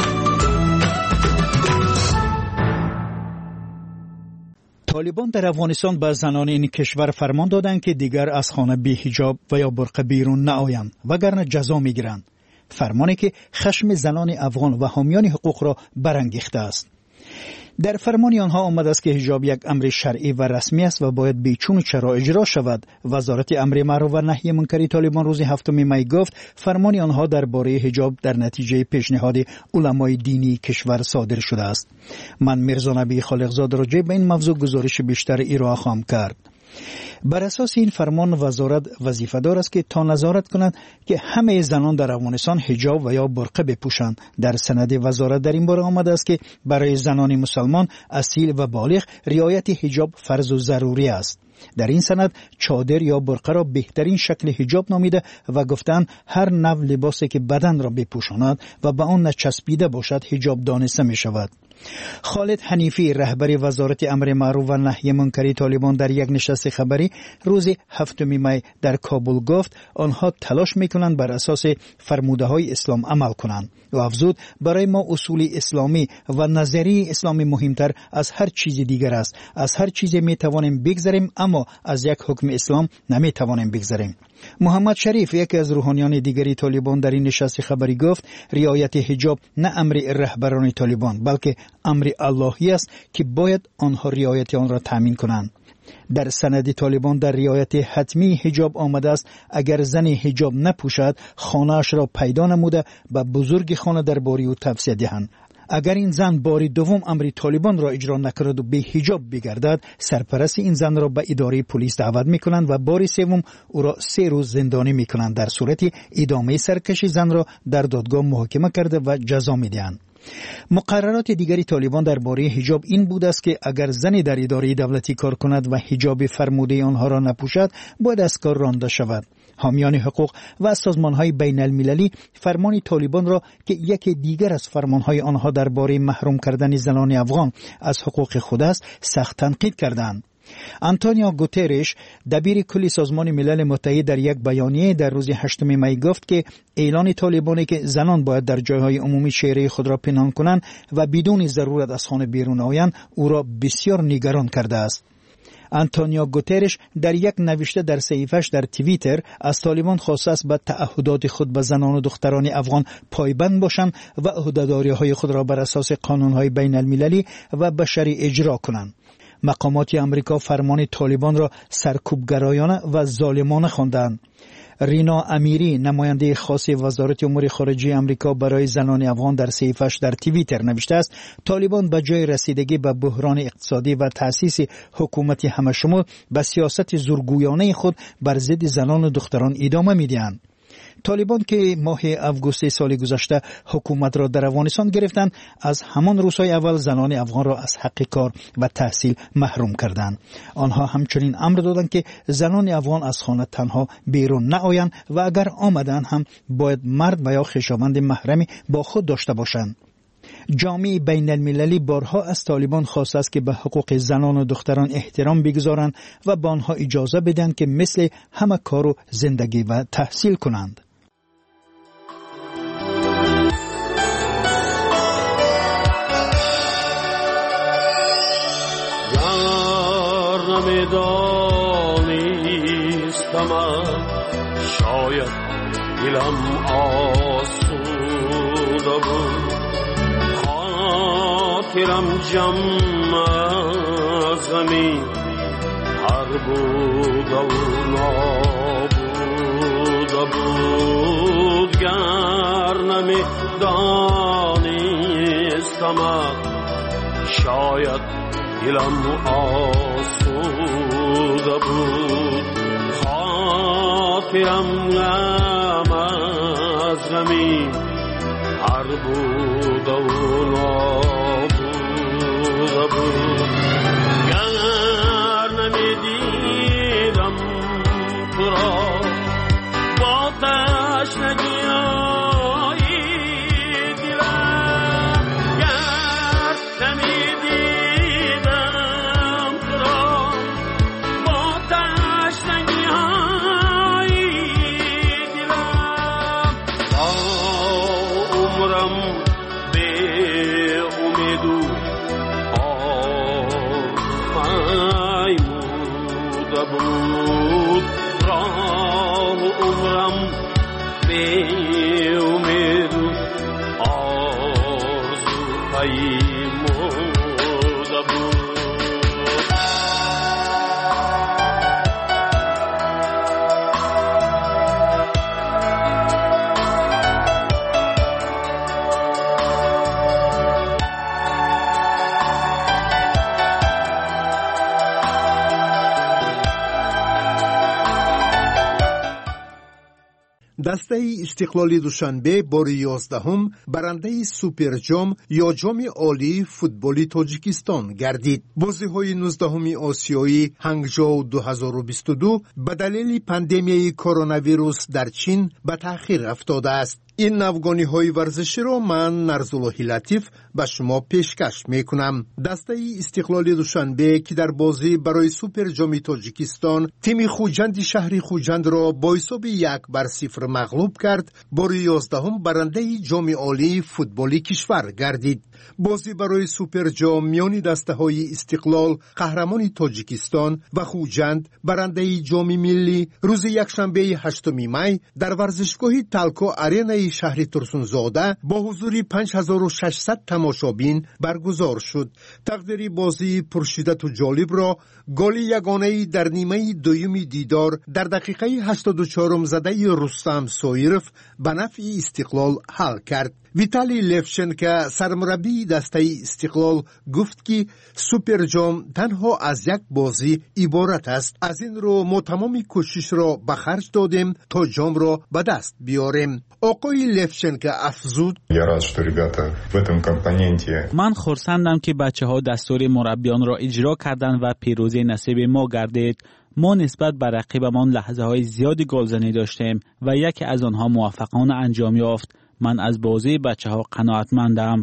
طالبان در افغانستان به زنان این کشور فرمان دادند که دیگر از خانه بی حجاب و یا برقع بیرون نآیند وگرنه جزا میگیرند. فرمانی که خشم زنان افغان و حامیان حقوق را برانگیخته است. در فرمان آنها آمده است که حجاب یک امر شرعی و رسمی است و باید بیچون و چرا اجرا شود. وزارت امر معروف و نهی منکر طالبان روز هفتم می گفت فرمان آنها درباره حجاب در نتیجه پیشنهاد علمای دینی کشور صادر شده است. من میرزا نبی خالقزاد راجع به این موضوع گزارش بیشتر ارائه خواهم کرد. بر اساس این فرمان وزارت وظیفه‌دار است که تا نظارت کند که همه زنان در افغانستان حجاب و یا برقع بپوشند. در سند وزارت در این باره آمده است که برای زنان مسلمان اصیل و بالغ رعایت حجاب فرض و ضروری است. در این سند چادر یا برقع را بهترین شکل حجاب نامیده و گفتند هر نوع لباسی که بدن را بپوشاند و به آن نچسبیده باشد حجاب دانسته می شود. خالد حنیفی رهبر وزارت امر معروف و نهی منکر طالبان در یک نشست خبری روز هفتم می در کابل گفت آنها تلاش میکنند بر اساس فرموده های اسلام عمل کنند و افزود برای ما اصول اسلامی و نظریه اسلامی مهمتر از هر چیز دیگر است. از هر چیز می توانیم بگذریم اما از یک حکم اسلام نمی توانیم بگذریم. محمد شریف یکی از روحانیان دیگری طالبان در این نشست خبری گفت رعایت حجاب نه امر رهبران طالبان بلکه امر اللهی است که باید آنها رعایت آن را تامین کنند. در سند طالبان در رعایت حتمی حجاب آمده است اگر زن حجاب نپوشد خانه‌اش را پیدا نموده به بزرگ خانه درباری او توصیه دهند. اگر این زن باری دوم امر طالبان را اجرا نکند و به حجاب بگردد سرپرست این زن را به اداره پلیس دعوت میکنند و باری سوم او را سه روز زندانی میکنند. در صورت ادامه سرکشی زن را در دادگاه محاکمه کرده و جزا میدهند. مقررات دیگری طالبان درباره حجاب این بود است که اگر زنی در اداره دولتی کار کند و حجاب فرموده آنها را نپوشد باید از کار رانده شود. حامیان حقوق و سازمان‌های بین المللی فرمان طالبان را که یکی دیگر از فرمان‌های آنها درباره محروم کردن زنان افغان از حقوق خود است سخت تنقید کردند. آنتونیو گوترش دبیر کلی سازمان ملل متحد در یک بیانیه در روز هشتم می گفت که اعلان طالبانی که زنان باید در جایهای عمومی چهره خود را پنهان کنند و بدون ضرورت از خانه بیرون آیند او را بسیار نگران کرده است. آنتونیو گوترش در یک نوشته در صحیفه‌اش در توییتر از طالبان خواسته است به تعهدات خود به زنان و دختران افغان پایبند باشند و عهده‌داری‌های خود را بر اساس قانون‌های بین المللی و بشری اجرا کنند. مقامات امریکا فرمان طالبان را سرکوبگرایانه و ظالمانه خواندند. رینا امیری نماینده خاص وزارت امور خارجه امریکا برای زنان افغان در صحیفه‌اش در توییتر نوشته است طالبان به جای رسیدگی به بحران اقتصادی و تأسیس حکومت همه‌شمول به سیاست زورگویانه خود بر ضد زنان و دختران ادامه می‌دهند. طالبان که ماه آگوست سال گذشته حکومت را در افغانستان گرفتند از همان روزهای اول زنان افغان را از حق کار و تحصیل محروم کردند. آنها همچنین امر دادند که زنان افغان از خانه تنها بیرون نآیند و اگر آمدند هم باید مرد و یا خویشاوند محرمی با خود داشته باشند. جامعه بین المللی بارها از طالبان خواسته است که به حقوق زنان و دختران احترام بگذارند و به آنها اجازه بدهند که مثل همه کار و زندگی و تحصیل کنند. نمیدانستم شاید دلم آسوده بود خاطرم جمع زمین هر بود و نابوده بود گر نمیدانستم شاید دلم آسوده بود خاطرم غم از غمی هر بود و نابوده بود گر نمیدیدم تو را با تشنگی های دلم بود راه عمرم به امید آرزو پیموده بود. دسته استقلال دوشنبه بار یازدهم برنده سوپر جام یا جام عالی فوتبالی تاجیکستان گردید. بازی‌های نوزدهم آسیایی هنگجو دو هزار و بیست و دو به دلیل پاندمیای کرونا ویروس در چین به تأخیر افتاده است. این نوگانی‌های ورزشی را من نرزاللهی لطیف به شما پیشکش میکنم. دسته استقلال دوشنبه که در بازی برای سوپر جام تاجیکستان تیم خوجند شهری خوجند را با حساب یک بر صفر مغلوب کرد، بار یازدهم برنده جام عالی فوتبالی کشور گردید. بازی برای سوپر جام میان دسته‌های استقلال قهرمان تاجیکستان و خوجند برنده جام ملی روز یکشنبه هشتم می در ورزشگاه تالکو آرینای شهر ترسونزاده با حضور پنج هزار و ششصد تماشابین برگزار شد. تقدیر بازی پرشدت و جالب را گل یگانه‌ای در نیمه دوم دیدار در دقیقه هشتاد و چهار زده رستم سایرف به نفع استقلال حل کرد. ویتالی لفچنکو سرمربی دسته استقلال گفت که سوپر جام تنها از یک بازی عبارت است. از این رو ما تمام کوشش را به خرج دادیم تا جام را به دست بیاریم. آقای لفچنکو افزود: من خرسندم که بچه ها دستور مربیان را اجرا کردند و پیروزی نصیب ما گردید. ما نسبت به رقیبمان لحظه های زیادی گلزنی داشتیم و یکی از آنها موفقانه انجام یافت. من از بازی بچه ها قناعتمندم.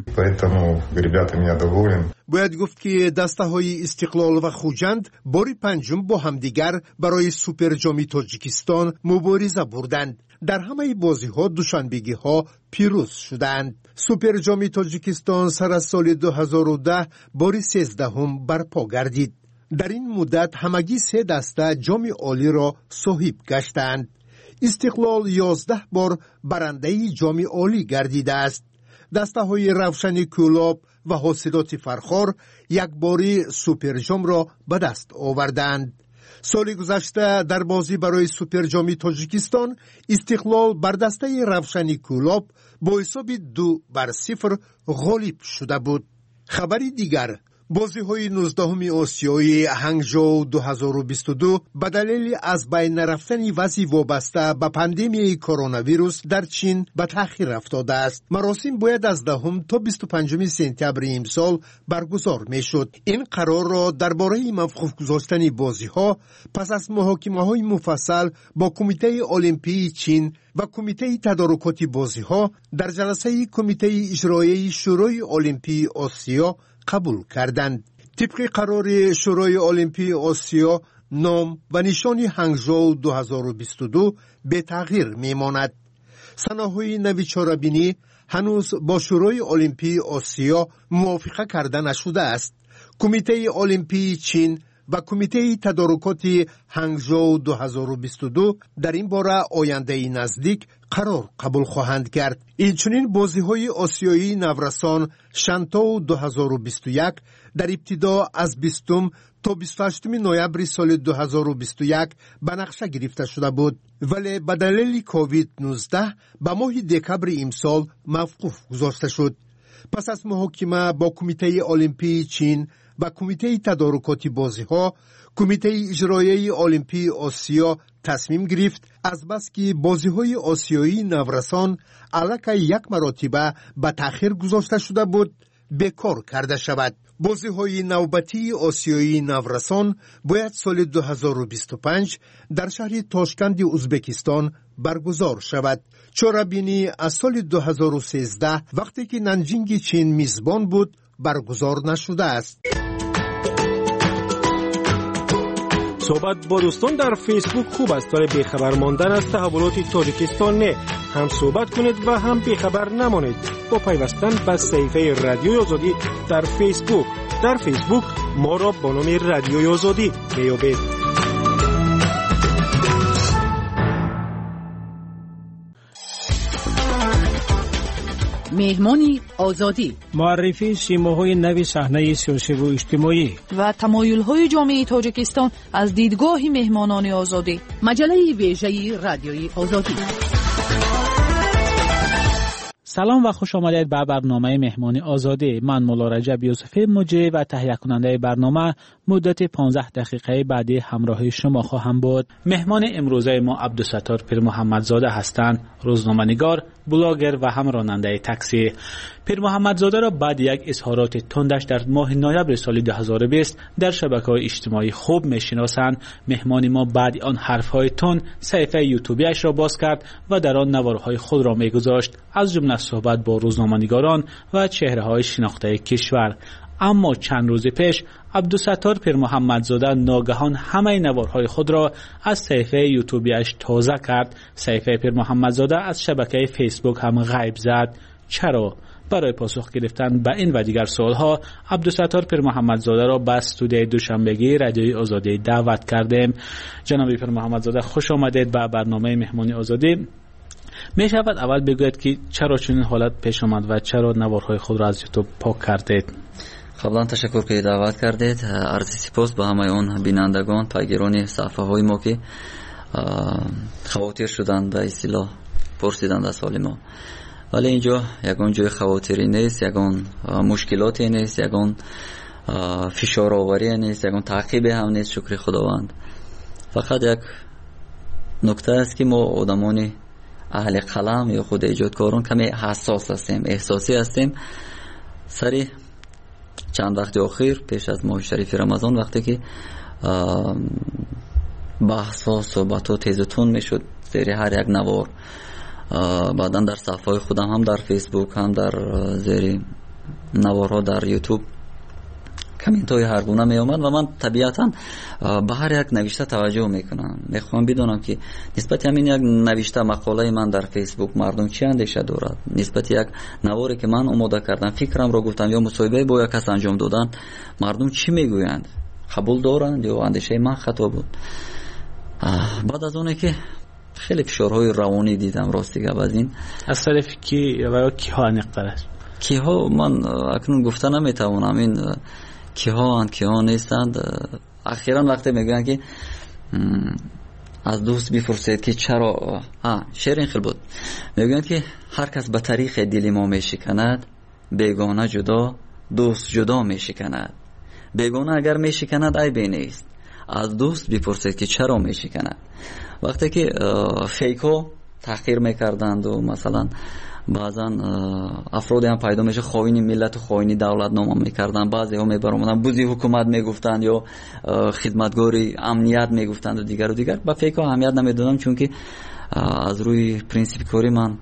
باید گفت که دسته های استقلال و خوجند باری پنجم با همدیگر برای سوپر جام تاجیکستان مبارزه بردند. در همه بازی ها دوشنبگی ها پیروز شدند. سوپر جام تاجیکستان سر از سال دو هزار و ده باری سیزدهم برپا گردید. در این مدت همگی سه دسته جام عالی را صاحب گشتند. استقلال یازده بار برنده جام عالی گردیده است. دسته های روشن کولاب و حاصلات فرخار یک باری سوپر جام را به دست آوردند. سال گذشته در بازی برای سوپر جام تاجیکستان استقلال بر دسته روشن کولاب با حساب دو بر صفر غالب شده بود. خبری دیگر: بازی های نوزدهم آسیایی هنگجو دو هزار و بیست و دو به دلیل از بین نرفتن وضع وابسته به پاندمیای کرونا ویروس در چین به تأخیر افتاده است. مراسم باید از دهم تا بیست و پنجم سپتامبر امسال برگزار می شد. این قرار را درباره موقوف گذاشتن بازی ها پس از محاکمه های مفصل با کمیته المپی چین و کمیته تدارکات بازی ها در جلسه کمیته اجرایی شورای المپی آسیا قبول کردند. طبق قرار شورای المپی آسیا نام و نشانی هنگجو دو هزار و بیست و دو به تغییر میماند. سناهای نوی چاره‌بینی هنوز با شورای المپی آسیا موافقه کرده نشده است. کمیته المپی چین و کمیته تدارکات هنگجو دو هزار و بیست و دو در این باره آینده نزدیک قرار قبول خواهند کرد. اینچنین بازی‌های آسیایی نورسان شانتو دو هزار و بیست و یک در ابتدا از بیستم تا بیست و هشتم نوامبر سال دو هزار و بیست و یک به نقشه گرفته شده بود، ولی به دلیل کووید نوزده به ماه دکبر امسال موقوف گذاشته شد. پس از محاکمه با کمیته المپی چین و کمیته تدارکات بازی‌ها، کمیته اجرایی المپی آسیا تصمیم گرفت از بس که بازی‌های آسیایی نورسان علاقه یک مرتبه به تأخیر گذاشته شده بود بکار کرده شود. بازی‌های نوبتی آسیایی نورسان باید سال دو هزار و بیست و پنج در شهر تاشکند ازبکستان برگزار شود. چاره‌بینی از سال دو هزار و سیزده وقتی که نانجینگ چین میزبان بود برگزار نشده است. صحبت با دوستان در فیسبوک خوب است، ولی بیخبر ماندن از تحولات تاجیکستان نه. هم صحبت کنید و هم بیخبر نمانید با پیوستن به صفحه رادیوی آزادی در فیسبوک. در فیسبوک ما را با نام رادیوی آزادی میابید. مهمانی آزادی، معرفی سیماهای نوی صحنه سیاسی و اجتماعی و تمایل‌های جامعه تاجیکستان از دیدگاه مهمانان آزادی. مجله ویژه رادیوی آزادی. سلام و خوش آمدید به برنامه مهمانی آزادی. من مولا رجب یوسف مجری و تهیه کننده برنامه مدت پانزده دقیقه بعدی همراه شما خواهم بود. مهمان امروزه ما عبدالستار پیر محمدزاده هستند، روزنامه‌نگار، بلاگر و هم راننده تاکسی. پیر محمدزاده را بعد یک اظهارات تندش در ماه نوامبر سال دو هزار و بیست در شبکه‌های اجتماعی خوب می‌شناسند. مهمان ما بعد آن حرف‌های تند صفحه یوتیوبیش را باز کرد و در آن نوارهای خود را می‌گذاشت، از جمله صحبت با روزنامه‌نگاران و چهره‌های شناخته کشور. اما چند روز پیش عبدالستار پیر محمدزاده ناگهان همه نوارهای خود را از صفحه یوتیوبیش تازه کرد. صفحه پیر محمدزاده از شبکه فیسبوک هم غیب زد. چرا؟ برای پاسخ گرفتن به این و دیگر سوالها عبدالستار پیر محمدزاده را به استودیوی دوشنبگی رادیوی آزادی دعوت کردیم. جناب پیر محمدزاده خوش آمدید به برنامه مهمانی آزادی. می شود اول بگوید که چرا چنین حالت پیش آمد و چرا نوارهای خود را از یوتیوب پاک کردید؟ قبلا تشکر که دعوت کردید. عرض سپاس به همه اون بینندگان، پیگیران صفحه های ما که خواطر شدند به اصطلاح پرسیدند از حال ما. ولی اینجا یگان جای خواطری نیست، یگان مشکلاتی نیست، یگان فشار آوری نیست، یگان تعقیب هم نیست. شکر خداوند. فقط یک نکته است که ما آدمانی اهل قلم یا خود ایجادکاران کمی حساس هستیم، احساسی هستیم. سری چند وقت اخیر پیش از ماه شریف رمضان وقتی که بحث ها صحبت ها تیز و تند میشد زیر هر یک نوار، بعدا در صفحه های خودم هم در فیسبوک هم در زیر نوارها در یوتیوب کامنت های هر گونه می آمد و من طبیعتا به هر یک نوشته توجه میکنم. میخوام بدونم که نسبت همین یک نوشته مقاله من در فیسبوک مردم چی اندیشه دارد، نسبت یک نواری که من آماده کردم فکرم را گفتم یا مصاحبه با یک کس انجام دادن مردم چی میگویند، قبول دارند یا اندیشه من خطا بود. بعد از اونه که خیلی فشارهای روانی دیدم راستی که از این از طرف کی و کی ها نقطه است کی ها من اکنون گفته نمیتوانم این کی ها اند کی ها نیستند. اخیراً وقتی میگن که از دوست بپرسید که چرا ها شعر این خیلی بود، میگن که هر کس به طریق دل ما میشکند، بیگانه جدا دوست جدا میشکند. بیگانه اگر میشکند عیبی نیست، از دوست بپرسید که چرا میشکند. وقتی که فیکو تحقیر میکردند و مثلا بعضا افرادی هم پیدا میشه خائن ملت و خائن دولت نام میکردن، بعضی ها میبرامدن بوزی حکومت میگفتند یا خدمتگاری امنیت میگفتند و دیگر و دیگر. با فیکو اهمیت نمیدادم چون که از روی پرینسیپ کاری من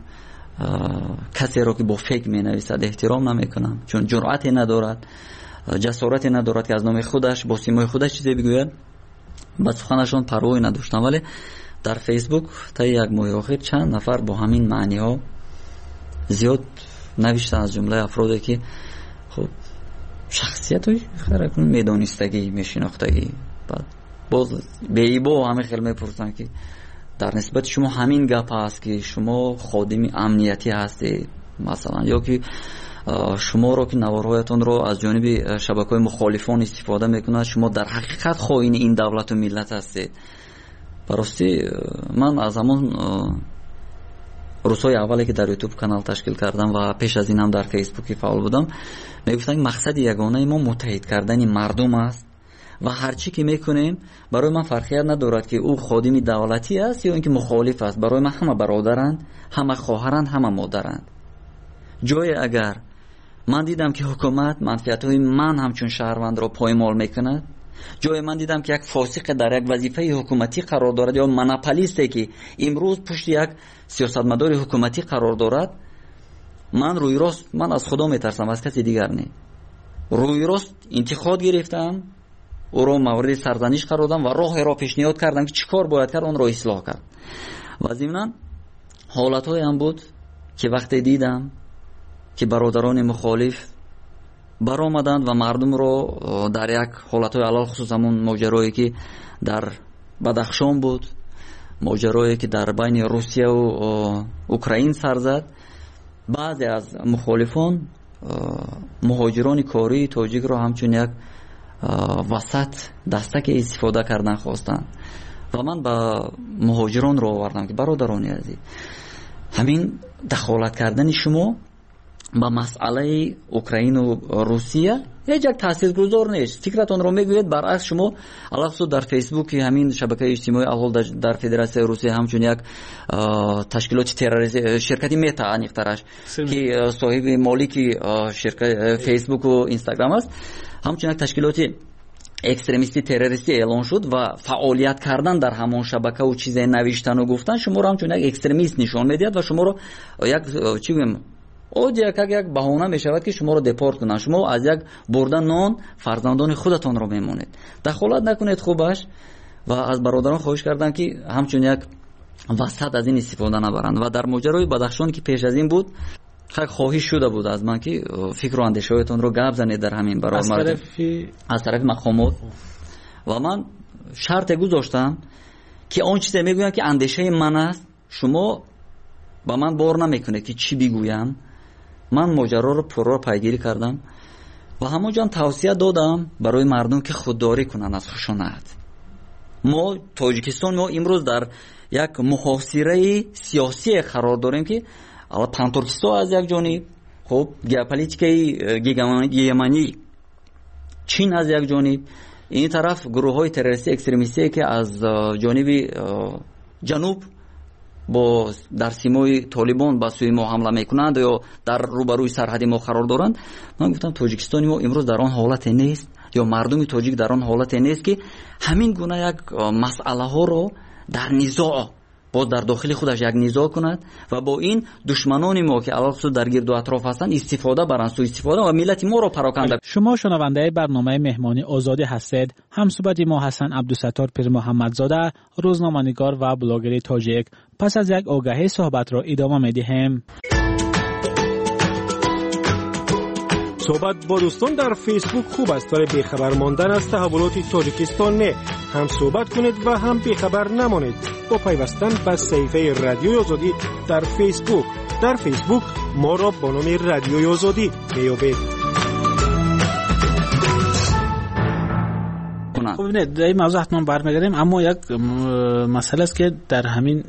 کسی را که با فیک مینویسد احترام نمیکنم، چون جرأتی ندارد، جسارتی ندارد که از نام خودش با سیمای خودش چیزی بگوید. با سخنشون پروایی نداشتم. ولی در فیسبوک تا یک ماه اخیر چند نفر با همین معنی ها زیاد نوشتن، از جمله افرادی که خب شخصیت های خیلی میدانستگی میشناختگی. بعد باز به ایبا همه خیلی میپرسن که در نسبت شما همین گپ هست که شما خادم امنیتی هستید مثلا، یا که شما رو که نوارهایتون رو از جانب شبکه‌های مخالفان استفاده میکنند، شما در حقیقت خائن این دولت و ملت هستید. براستی من از همون روزهای اولی که در یوتیوب کانال تشکیل کردم و پیش از این هم در فیسبوک فعال بودم میگفتن مقصد یگانه ما متحد کردن مردم است و هرچی که میکنیم برای من فرقیت ندارد که او خادم دولتی است یا اینکه مخالف است. برای من همه برادرند، همه خواهرند، همه مادرند. جای اگر من دیدم که حکومت منفعت‌های من همچون شهروند را پایمال میکند، جای من دیدم که یک فاسق در یک وظیفه حکومتی قرار دارد یا مناپولیستی که امروز پشت یک سیاستمدار حکومتی قرار دارد، من روی راست من از خدا میترسم، از کسی دیگر نه. روی راست انتقاد گرفتم، او را مورد سرزنش قرار دادم و راه را پیشنهاد کردم که چیکار باید کرد آن را اصلاح کرد. و ضمناً حالت‌های هم بود که وقتی دیدم که برادران مخالف برآمدند و مردم رو در یک حالت‌های علال خصوص همون ماجرایی که در بدخشان بود، ماجرایی که در بین روسیه و اوکراین سر زد، بعضی از مخالفان مهاجران کاری تاجیک رو همچون یک وسط دستک استفاده کردن خواستن و من با مهاجران رو آوردم که برادرانی عزیز، همین دخالت کردن شما با مسئله اوکراین و روسیه هیچ یک تاثیرگذار نیست. فکرتون رو میگوید برعکس شما علاوه در فیسبوک همین شبکه اجتماعی اول در فدراسیون روسیه همچون یک تشکیلات تروریستی شرکتی متا انیقترش که صاحب مالکی شرکت فیسبوک و اینستاگرام است، همچون یک تشکیلاتی اکستریمیستی تروریستی اعلان شد و فعالیت کردن در همان شبکه و چیزای نوشتن و گفتن شما رو همچون یک اکستریمیست نشان میدید و شما رو یک چی بگم او یک یک بهانه می شود که شما رو دپورت کنن. شما از یک بردن نان فرزندان خودتان رو میمونید. دخالت نکنید خوبش و از برادران خواهش کردن که همچون یک وسط از این استفاده نبرند. و در ماجرای بدخشان که پیش از این بود خیلی خواهش شده بود از من که فکر و اندیشه‌هایتان رو گپ زنید در همین برای از طرف از طرف مقامات و من شرط گذاشتم که آن چیزی میگویم که اندیشه من است شما با من بار نمیکنه که چی بگویم. من ماجرا رو پرو پیگیری کردم و همونجا توصیه دادم برای مردم که خودداری کنن از خشونت. ما تاجیکستان ما امروز در یک محاصره سیاسی قرار داریم که الان ترکستان از یک جانب، خب ژئوپلیتیکای گیگمانی چین از یک جانب، این طرف گروه های تروریستی اکستریمیستی که از جانب جنوب با در سیمای طالبان با سوی ما حمله میکنند یا در روبروی سرحدی ما قرار دارند. من گفتم تاجیکستان ما امروز در آن حالت نیست یا مردم تاجیک در آن حالت نیست که همین گونه یک مسئله ها رو در نزاع با در داخل خودش یک نزاع کند و با این دشمنان ما که علاوه در گرد و اطراف هستند استفاده برند، سوء استفاده و ملت ما را پراکنده. شما شنونده برنامه مهمانی آزادی هستید. همصحبت ما حسن عبدالستار پیر محمدزاده، روزنامه‌نگار و بلاگر تاجیک. پس از یک آگهی صحبت را ادامه می‌دهیم. صحبت با دوستان در فیسبوک خوب است ولی بیخبر ماندن از تحولات تاجیکستان نه. هم صحبت کنید و هم بیخبر نمانید با پیوستن به صفحه رادیوی آزادی در فیسبوک. در فیسبوک ما را با نام رادیوی آزادی میابید. خب نه در این موضوع حتما برمیگردیم، اما یک مسئله است که در همین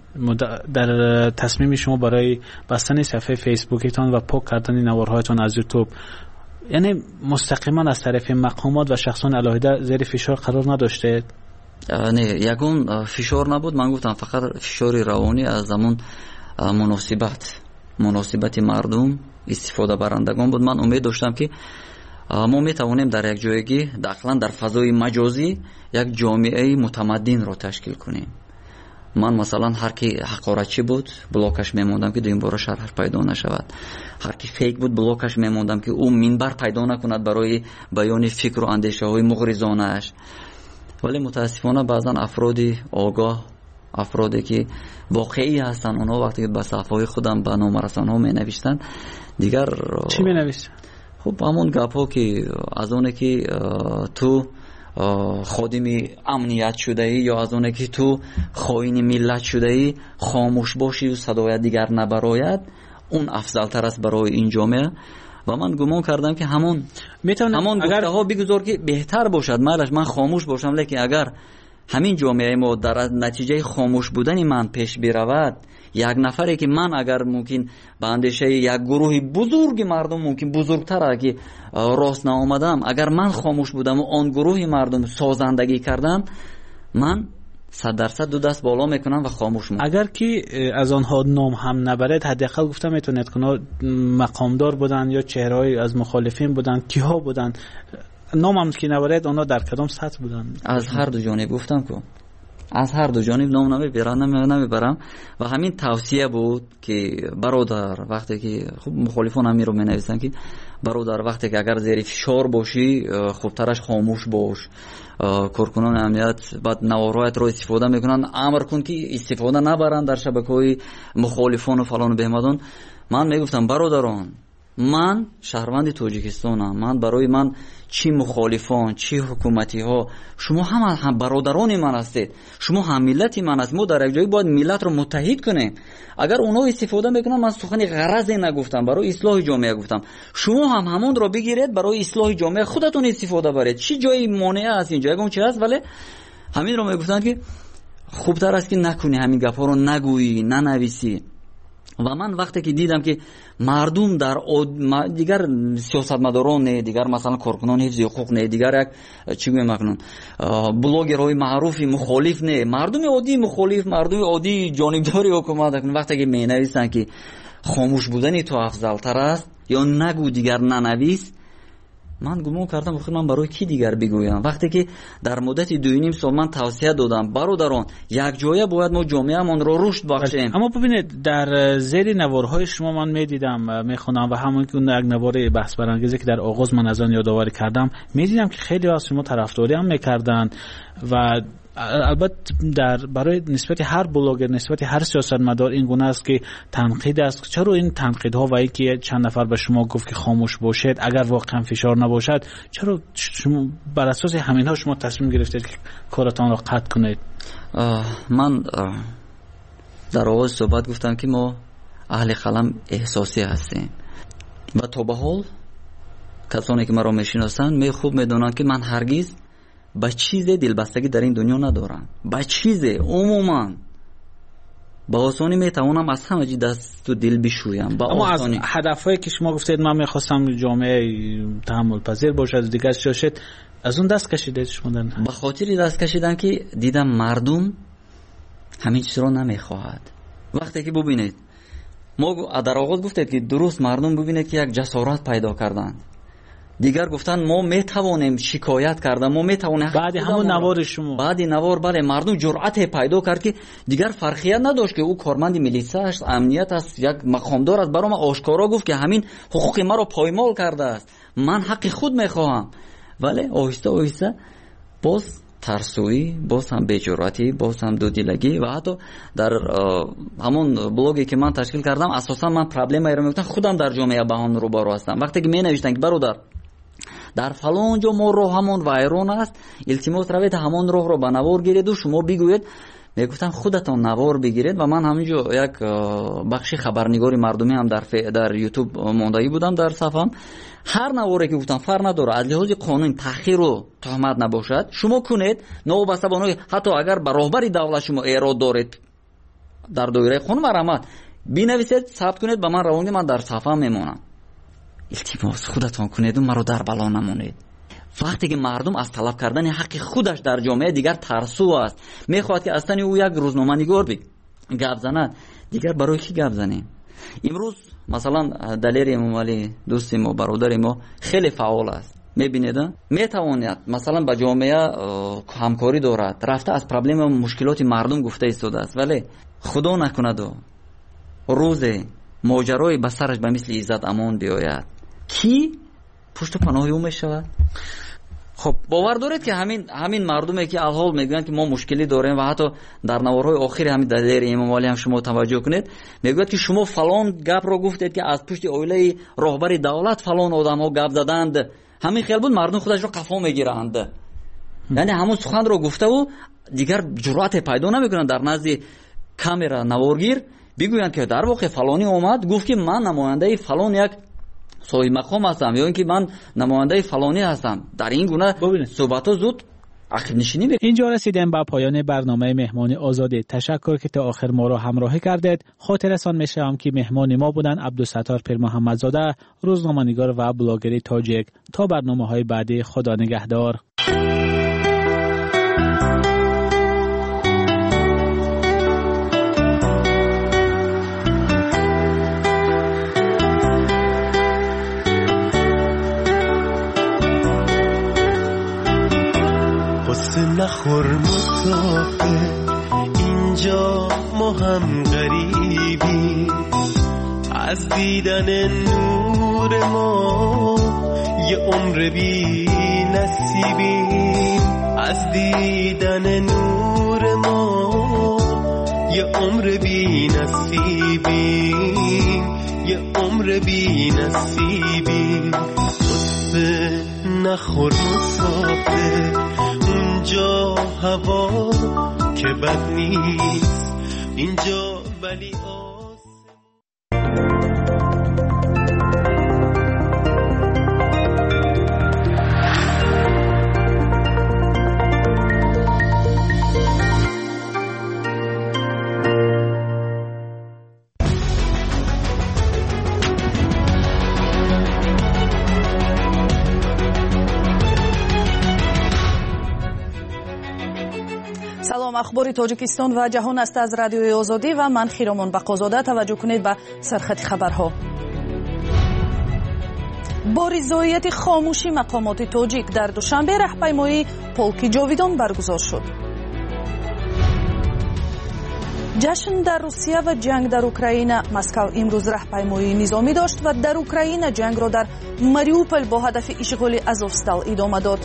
در تصمیم شما برای بستن صفحه فیسبوکتان و پاک کردن نوارهایتان از یوتیوب، یعنی مستقیما از طرف مقامات و شخصان علاهده زیر فشار قرار نداشته؟ نه، یگون فشار نبود. من گفتم فقط فشار روانی از زمان مناسبت مناسبت مردم استفاده برندگان بود. من امید داشتم که ما میتوانیم در یک جایگی داخلا در فضای مجازی یک جامعه متمدن را تشکیل کنیم. من مثلا هر کی حقارتچی بود بلاکش میموندم که دویم بار شرحش پیدا نشود. هر کی فیک بود بلاکش میموندم که او منبر پیدا نکند برای بیان فکر و اندیشه های مغرضانه اش. ولی متاسفانه بعضا افرادی آگاه، افرادی که واقعی هستن، اونا وقتی که به صفحه خودم به نامرسان ها می نوشتن دیگر چی می نوشتن؟ خب همون گپ ها که از اونه که تو خادم امنیت شده ای یا از اونه که تو خائن ملت شده ای خاموش باشی و صدای دیگر نبراید، اون افضل تر است برای این جامعه. و من گمان کردم که همون همون اگر گفته ها بگذار که بهتر باشد، مالش من خاموش باشم، لیکن اگر همین جامعه ما در نتیجه خاموش بودن من پیش برود، یک نفری که من اگر ممکن به اندیشه یک گروه بزرگ مردم ممکن بزرگتر اگه راست نآمدم، اگر من خاموش بودم و آن گروه مردم سازندگی کردم، من صد درصد دو دست بالا میکنم و خاموش میکنم. اگر که از آنها نام هم نبرد، حداقل گفتم میتونید که مقامدار بودن یا چهره‌ای از مخالفین بودن، کیها بودن، نام هم که نبرد آنها در کدام سطح بودن؟ از هر دو جانب گفتم که از هر دو جانب نام نمیبرم نمیبرم و همین توصیه بود که برادر وقتی که خب مخالفان هم می رو می نویسن که برادر وقتی که اگر زیر فشار باشی خوبترش خاموش باش. کارکنان امنیت بعد نوارهایت رو استفاده میکنن، امر کن که استفاده نبرن در شبکه‌های مخالفان و فلان و بهمدان. من میگفتم برادران من شهروند تاجیکستانم. من برای من چی مخالفان چی حکومتی ها شما هم هم برادران من هستید، شما هم ملت من هستید. ما در یک جایی باید ملت رو متحد کنیم. اگر اونا استفاده میکنن، من سخن غرض نگفتم، برای اصلاح جامعه گفتم. شما هم همون رو بگیرید برای اصلاح جامعه خودتون استفاده برید. چی جایی مانع است اینجا اون چی هست؟ ولی همین رو میگفتن که خوبتر است که نکنی، همین گپا رو نگویی، ننویسی. و من وقتی که دیدم که مردم در دیگر سیاستمداران نه، دیگر مثلا کارکنان حفظ حقوق نه، دیگر یک چی میگم مکنون بلاگرهای معروفی مخالف نه، مردم عادی مخالف، مردم عادی جانبداری حکومت، وقتی که می نویسن که خاموش بودن تو افضل تر است یا نگو دیگر ننویس، من گمان کردم بخیر من برای کی دیگر بگویم. وقتی که در مدت دو نیم سال من توصیه دادم برادران یک جایه باید ما جامعه‌مان رو رشد بخشیم. اما ببینید در زیر نوارهای شما من میدیدم میخونم و همون که اون یک نوار بحث برانگیزی که در آغاز من از آن یادآوری کردم میدیدم که خیلی از شما طرفداری هم میکردن و البته در برای نسبت هر بلاگر، نسبت هر سیاستمدار این گونه است که تنقید است. چرا این تنقیدها و اینکه چند نفر به شما گفت که خاموش باشید اگر واقعا فشار نباشد، چرا شما بر اساس همینها شما تصمیم گرفتید که کارتان را قطع کنید؟ من در آغاز صحبت گفتم که ما اهل قلم احساسی هستیم و تا به حال کسانی که مرا میشناسند می خوب میدونند که من هرگز با چیز دلبستگی در این دنیا ندارم. با چیز عموما با آسانی میتوانم از همه چی دست و دل بشویم. اما از هدفهایی که شما گفتید من میخواستم جامعه تحمل پذیر باشد دیگر شاشد، از اون دست کشیدید شما؟ به خاطر دست کشیدم که دیدم مردم همین چیز رو نمیخواهد. وقتی که ببینید ما در آغاز گفتید که درست مردم ببینید که یک جسارت پیدا کردند، دیگر گفتن ما میتوانیم شکایت کردن، ما میتوانیم بعد همون نوار شما بعد نوار بله مردم جرأت پیدا کرد که دیگر فرقیت نداشت که او کارمند میلیسا است، امنیت است، یک مقامدار است، برام آشکارا گفت که همین حقوق ما رو پایمال کرده است، من حق خود میخواهم. ولی آهسته آهسته باز ترسویی، باز هم بی‌جرأتی، باز هم دودیلگی و حتی در همون بلوگی که من تشکیل کردم اساسا من پرابلمی رو میگفتم خودم در جامعه با هم روبرو هستم. وقتی که می نوشتن که برادر در فلان جا ما راه همون وایرون است، التماس روید همون راه رو به نوار گیرید و شما بگوید، میگفتم خودتان نوار بگیرید. و من همینجا یک بخشی خبرنگاری مردمی هم در ف... در یوتیوب ماندایی بودم در صفحم. هر نواری که گفتم فرق نداره، از لحاظ قانون تأخیر و تهمت نباشد شما کنید، نوبسته بانوی حتی اگر به راهبری دولت شما ایراد دارید در دایره قانون مرامت بنویسید، ثبت کنید، به من روانید، من در صفحه میمونم. التماس خودتان کنید و مرا در بلا نمونید. وقتی که مردم از طلب کردن حق خودش در جامعه دیگر ترسو است، میخواد که اصلا او یک روزنامه نگار بی گپ زند، دیگر برای کی گپ زنیم؟ امروز مثلا دلیر امام علی دوست ما برادر ما خیلی فعال است، میبینید میتواند مثلا با جامعه همکاری دارد، رفته از پرابلم و مشکلات مردم گفته ایستاده است، ولی خدا نکند و روز ماجرای به سرش به مثل عزت امان بیاید کی پشت پناهی او میشود؟ خب باور دارید که همین همین مردمی که الحال میگن که ما مشکلی داریم و حتی در نوارهای آخر همین دلیر امام علی هم شما توجه کنید میگوید که شما فلان گپ رو گفتید که از پشت اویله راهبر دولت فلان آدم‌ها گپ زدند، همین خیال بود مردم خودش رو قفا میگیرند. یعنی همون سخن رو گفته و دیگر جرأت پیدا نمیکنن در نزد کامera نوارگیر بگویند که در واقع فلانی اومد گفت که من نماینده فلان یک صاحب مقام هستم یا اینکه من نماینده فلانی هستم. در این گونه صحبت ها زود عقب نشینی بید. اینجا رسیدیم به پایان برنامه مهمان آزادی. تشکر که تا آخر ما را همراهی کردید. خاطرتان میشم که مهمان ما بودن عبدالستار پیر محمدزاده، روزنامه‌نگار و بلاگر تاجیک. تا برنامه‌های بعدی، خدا نگهدار. نخور مسافر اینجا ما هم غریبی، از دیدن نور ما یه عمر بی نصیبی، از دیدن نور ما یه عمر بی نصیبی، یه عمر نور بی نصیبی خطبه نخور مسافر اونجا هوا که بد نیست اینجا ولی اخبار تاجیکستان و جهان است از رادیوی آزادی و من خیرامان بقازاده. توجه کنید به سرخط خبرها. با رضایت خاموشی مقامات تاجیک در دوشنبه راهپیمایی پولک جاویدان برگزار شد. جشن در روسیه و جنگ در اوکراین. مسکو امروز راهپیمایی نظامی داشت و در اوکراین جنگ را در ماریوپل با هدف اشغال ازوفستال ادامه داد.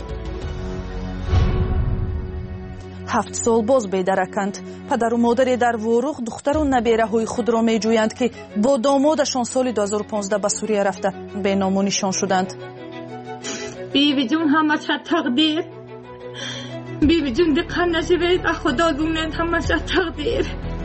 هفت سال باز بیدرکند. پدر و مادر در وروغ دختر و نبیره های خود را می جویند که با دامادشان سال دو هزار و پانزده به سوریه رفته به نام و نشان شدند. بیبی جون همش تقدیر، بیبی جون دقت نشوید، خدا دونند همش تقدیر.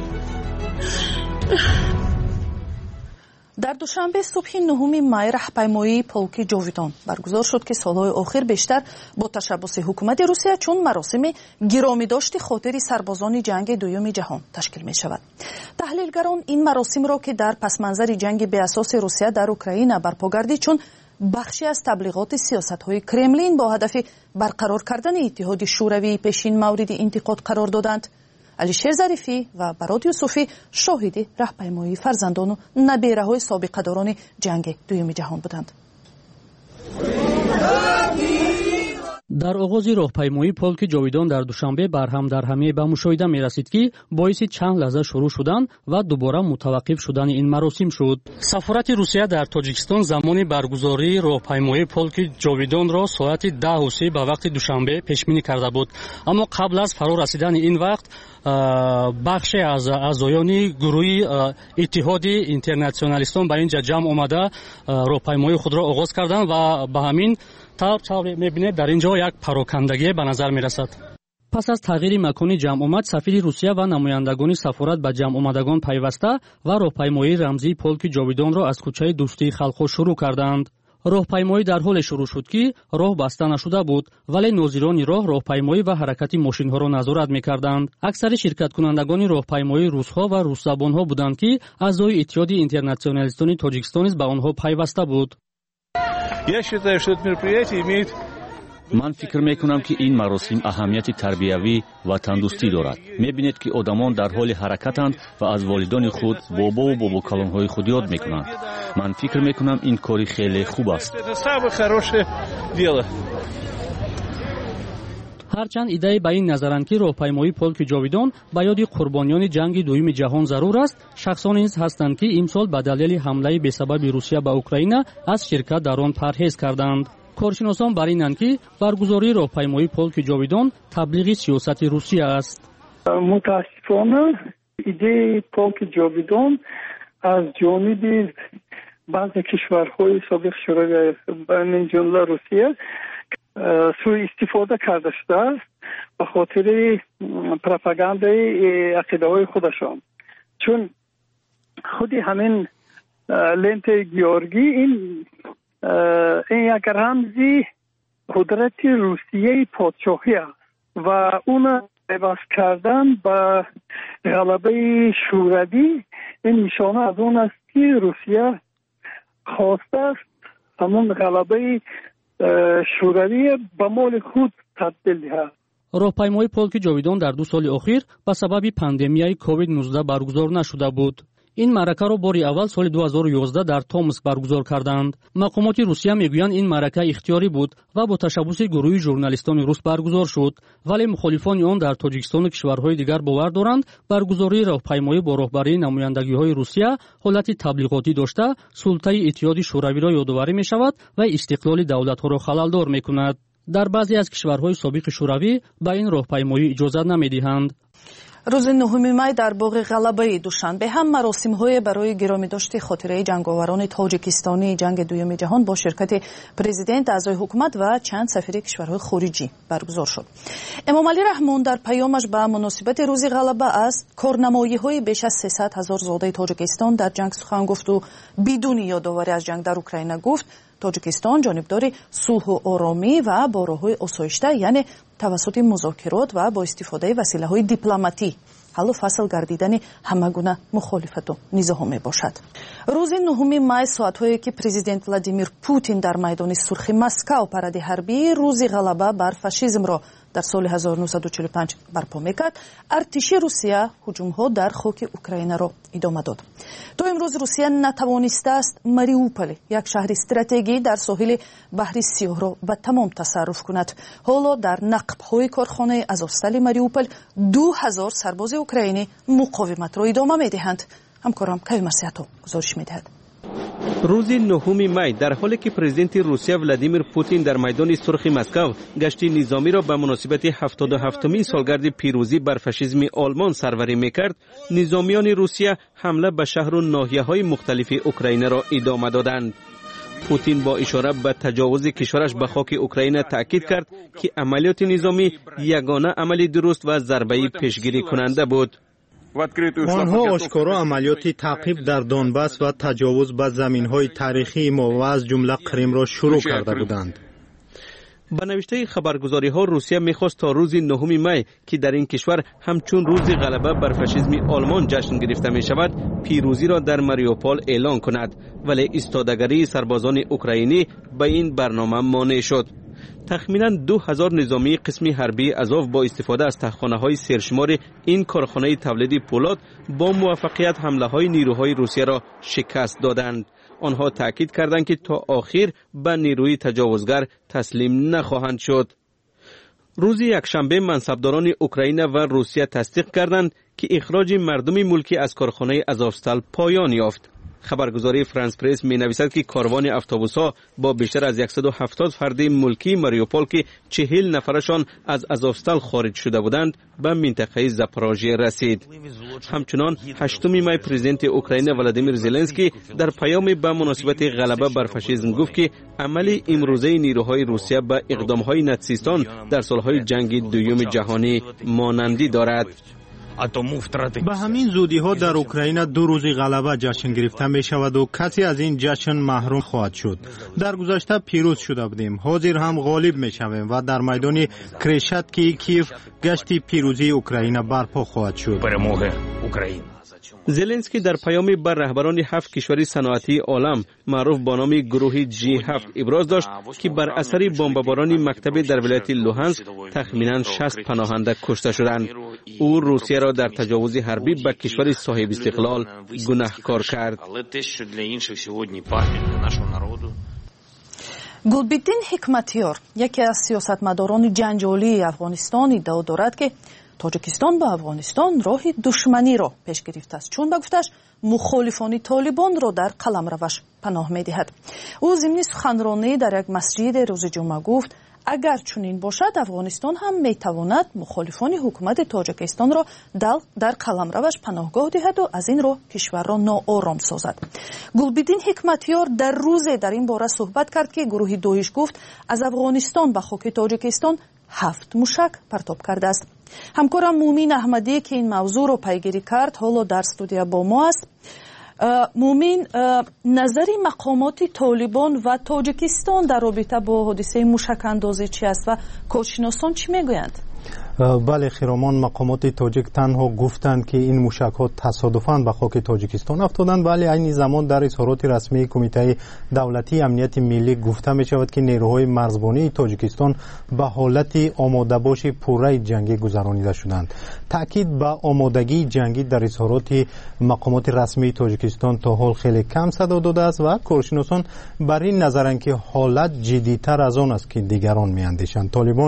در دوشنبه صبح نهم می راهپیمایی پولک جاویدان برگزار شد که سالهای آخر بیشتر با تشبث حکومت روسیه چون مراسم گرامی داشت خاطر سربازان جنگ دوم جهان تشکیل می شود. تحلیلگران این مراسم را که در پس منظر جنگ به اساس روسیه در اوکراین برپا گردید چون بخشی از تبلیغات سیاست‌های کرملین با هدف برقرار کردن اتحاد شوروی پیشین مورد انتقاد قرار دادند. علیشیر ظریفی و براد یوسفی شاهد راهپیمایی فرزندان و نبیره‌های سابقه‌داران جنگ دوم جهان بودند. در آغاز راهپیمایی پولک جاویدان در دوشنبه برهم در همه به مشاهده می رسید که باعث چند لحظه شروع شدن و دوباره متوقف شدن این مراسم شد. سفارت روسیه در تاجیکستان زمان برگزاری راهپیمایی پولک جاویدان را ساعت ده و سه به وقت دوشنبه پیش بینی کرده بود، اما قبل از فرا رسیدن این وقت بخشی از اعضایان گروه اتحاد اینترنشنالیستان به اینجا جمع آمده راهپیمایی خود را آغاز کردند و به همین طور طور می‌بینید در اینجا یک پراکندگی به نظر می‌رسد. پس از تغییر مکان جمع آمد سفیر روسیه و نمایندگان سفارت به جمع آمدگان پیوسته و راهپیمایی رمزی پولک جاویدان را از کوچه دوستی خلق شروع کردند. راهپیمایی در حال شروع شد که راه بسته نشده بود، ولی ناظران راه راهپیمایی و حرکت ماشین‌ها را نظارت می‌کردند. اکثر شرکت کنندگان راهپیمایی روس‌ها و روس‌زبان‌ها بودند که اعضای اتحاد اینترنشنالیستان تاجیکستان به آنها پیوسته بود. من فکر میکنم که این مراسم اهمیت تربیوی و تندرستی دارد. میبینید که آدمان در حال حرکتند و از والدان خود بابا و باباکلانهای خود یاد میکنند. من فکر میکنم این کاری خیلی خوب است. هرچند ایده به این نظرند که راهپیمایی پولک جاویدان به یاد قربانیان جنگ دوم جهان ضرور است، شخصان نیز هستند که امسال به دلیل حمله بی‌سبب روسیه به اوکراین از شرکت در آن پرهیز کردند. کارشناسان بر اینند که برگزاری راهپیمایی پولک جاویدان تبلیغ سیاست روسیه است. متاسفانه ایده پولک جاویدان از جانب بعضی کشورهای سابق شوروی من جمله روسیه سوء استفاده کرده شده است به خاطر پروپاگاندای عقیده های خودشان، چون خود همین لنت گیورگی این این یک رمزی قدرت روسیه پادشاهی است و اون عوض کردن به غلبه شوروی این نشانه از اون است که روسیه خواسته است همون غلبه شوروی به مال خود تبدیل دهد. راهپیمایی پولک جاویدان در دو سال اخیر به سبب پاندمیای کووید نوزده برگزار نشده بود. این معرکه را باری اول سال دو هزار و یازده در تومسک برگزار کردند. مقامات روسیه میگویند این معرکه اختیاری بود و با تشبث گروه ژورنالیستان روس برگزار شد، ولی مخالفان آن در تاجیکستان و کشورهای دیگر باور دارند برگزاری راهپیمایی با راهبری نمایندگی‌های روسیه حالت تبلیغاتی داشته سلطه اتحاد شوروی را یادآوری می‌شود و استقلال دولت‌ها را خلل‌دار می‌کند. در بعضی از کشورهای سابق شوروی به این راهپیمایی اجازه نمی‌دهند. روز نهم مای در باغ غلبه دوشنبه هم مراسم‌های برای گرامی‌داشت خاطره جنگاوران تاجیکستانی جنگ دوم جهان با شرکت پرزیدنت، اعضای حکومت و چند سفیر کشورهای خارجی برگزار شد. امام علی رحمان در پیامش به مناسبت روز غلبه از کارنمایی‌های بیش از سیصد هزار زاده تاجیکستان در جنگ سخن گفت و بدون یادآوری از جنگ در اوکراین گفت تاجیکستان جانبدار صلح و آرامی و با راه‌های آسایشته، یعنی توسط مذاکرات و با استفاده وسیله‌های دیپلماتی حل و فصل گردیدن همگونه مخالفت و نزاع می باشد. روز نهم مای ساعت‌هایی که پرزیدنت ولادیمیر پوتین در میدان سرخ مسکو پرد حربی روز غلبه بر فاشیسم را در سال هزار و نهصد و چهل و پنج برپا میکرد، ارتش روسیه هجوم‌ها در خاک اوکراین را ادامه داد. تا امروز روسیه نتوانسته است ماریوپول، یک شهر استراتژیکی در ساحل بحر سیاه را به تمام تصرف کند. حالا در نقب‌های کارخانه آزوفستال ماریوپول دو هزار سرباز اوکراینی مقاومت را ادامه می‌دهند. همکارم کیمرسیاتو گزارش می‌دهد. روز نهم مای در حالی که پرزیدنت روسیه ولادیمیر پوتین در میدان سرخ مسکو گشتی نظامی را به مناسبت هفتاد و هفتمین سالگرد پیروزی بر فاشیسم آلمان سروری میکرد، نظامیان روسیه حمله به شهر و ناحیه‌های مختلف اوکراین را ادامه دادند. پوتین با اشاره به تجاوز کشورش به خاک اوکراین تاکید کرد که عملیات نظامی یگانه عملی درست و ضربه پیشگیری کننده بود. آنها آشکارا عملیات تعقیب در دونباس و تجاوز به زمین‌های تاریخی ما و از جمله کریم را شروع کرده بودند. با نوشته خبرگزاری‌ها روسیه می‌خواست تا روز نهم مای که در این کشور همچون روز غلبه بر فاشیسم آلمان جشن گرفته می‌شود، پیروزی را در ماریوپول اعلان کند، ولی ایستادگی سربازان اوکراینی به این برنامه مانع شد. تخمینا دو هزار نظامی قسم حربی آزوف با استفاده از تخانه‌های سرشمار این کارخانه تولید پولاد با موفقیت حمله‌های نیروهای روسیه را شکست دادند. آنها تاکید کردند که تا آخر به نیروی تجاوزگر تسلیم نخواهند شد. روز یکشنبه منصبداران اوکراین و روسیه تصدیق کردند که اخراج مردم ملکی از کارخانه آزوفستال پایان یافت. خبرگزاری فرانس پرس می نویسد که کاروان اتوبوس‌ها با بیشتر از صد و هفتاد فرد ملکی ماریوپول که چهل نفرشان از آزوفستال خارج شده بودند به منطقه زاپاروژیه رسید. همچنان هشتم مای پرزیدنت اوکراین ولادیمیر زلنسکی در پیام به مناسبت غلبه بر فاشیسم گفت که عمل امروزه نیروهای روسیه به اقدام‌های ناتسیستان در سالهای جنگ دوم جهانی مانندی دارد. به همین زودی ها در اوکراین دو روز غلبه جشن گرفته می شود و کسی از این جشن محروم خواهد شد. در گذشته پیروز شده بودیم، حاضر هم غالب می شویم و در میدان کرشاتکی کیف گشت پیروزی اوکراین برپا خواهد شد. زلنسکی در پیامی بر رهبران هفت کشور صنعتی عالم معروف با نام گروه جی هفت ابراز داشت که بر اثر بمباران مکتب در ولایت لوهانسک تخمینا شصت پناهنده کشته شدند. او روسیه را در تجاوز حربی به کشور صاحب استقلال گناهکار کرد. گلبدین حکمتیار، یکی از سیاستمداران جنجالی افغانستان، ادعا دارد که تاجیکستان با افغانستان راه دشمنی را پیش گرفته است، چون به گفتش مخالفان طالبان را در قلمروش پناه می‌دهد. او ضمن سخنرانی در یک مسجد روز جمعه گفت اگر چنین باشد افغانستان هم میتواند مخالفان حکومت تاجیکستان را در قلمروش پناهگاه دهد و از این راه کشور را ناآرام سازد. گلبدین حکمتیار در روز در این باره صحبت کرد که گروه دویش گفت از افغانستان به خاک تاجیکستان هفت موشک پرتاب کرده است. همکارم مومین احمدی که این موضوع رو پیگیری کرد حالا در استودیو با ما است. مومین، نظری مقامات طالبان و تاجیکستان در رابطه با حادثه موشک اندازی چی است و کارشناسان چی میگویند؟ بله خیرامان، مقامات تاجیک تنها گفتند که این موشک ها تصادفاً به خاک تاجیکستان افتادند، ولی این زمان در اظهارات رسمی کمیته دولتی امنیت ملی گفته می شود که نیروهای مرزبانی تاجیکستان به حالت آماده باش پوره جنگی گذرانیده شدند. تاکید به آمادگی جنگی در اظهارات مقامات رسمی تاجیکستان تا حال خیلی کم صدا داده است و کارشناسان بر این نظرند که حالت جدی‌تر از آن است که دیگران می‌اندیشند. طالبان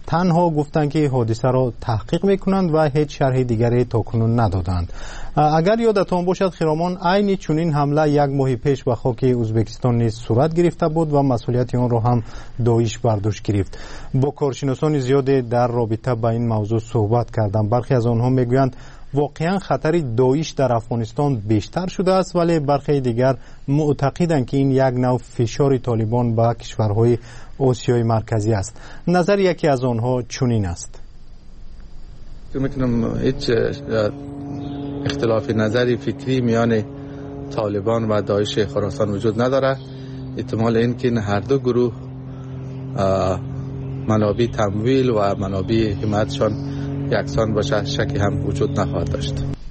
تنها گفتند که حادثه را تحقیق میکنند و هیچ شرح دیگری تاکنون ندادند. اگر یادتان باشد خرامان عین چنین حمله یک ماه پیش به خاک ازبکستان نیز صورت گرفته بود و مسئولیت آن را هم داعش برداشت گرفت. با کارشناسان زیادی در رابطه با این موضوع صحبت کردم. برخی از آنها میگویند واقعا خطر داعش در افغانستان بیشتر شده است، ولی برخی دیگر معتقدند که این یک نوع فشار طالبان به کشورهای آسیای مرکزی است. نظر یکی از آنها چنین است. فکر میکنم هیچ اختلاف نظری فکری میان طالبان و داعش خراسان وجود ندارد. احتمال این که هر دو گروه منابع تمویل و منابع حمایتشان یکسان باشه شکی هم وجود نخواهد داشت.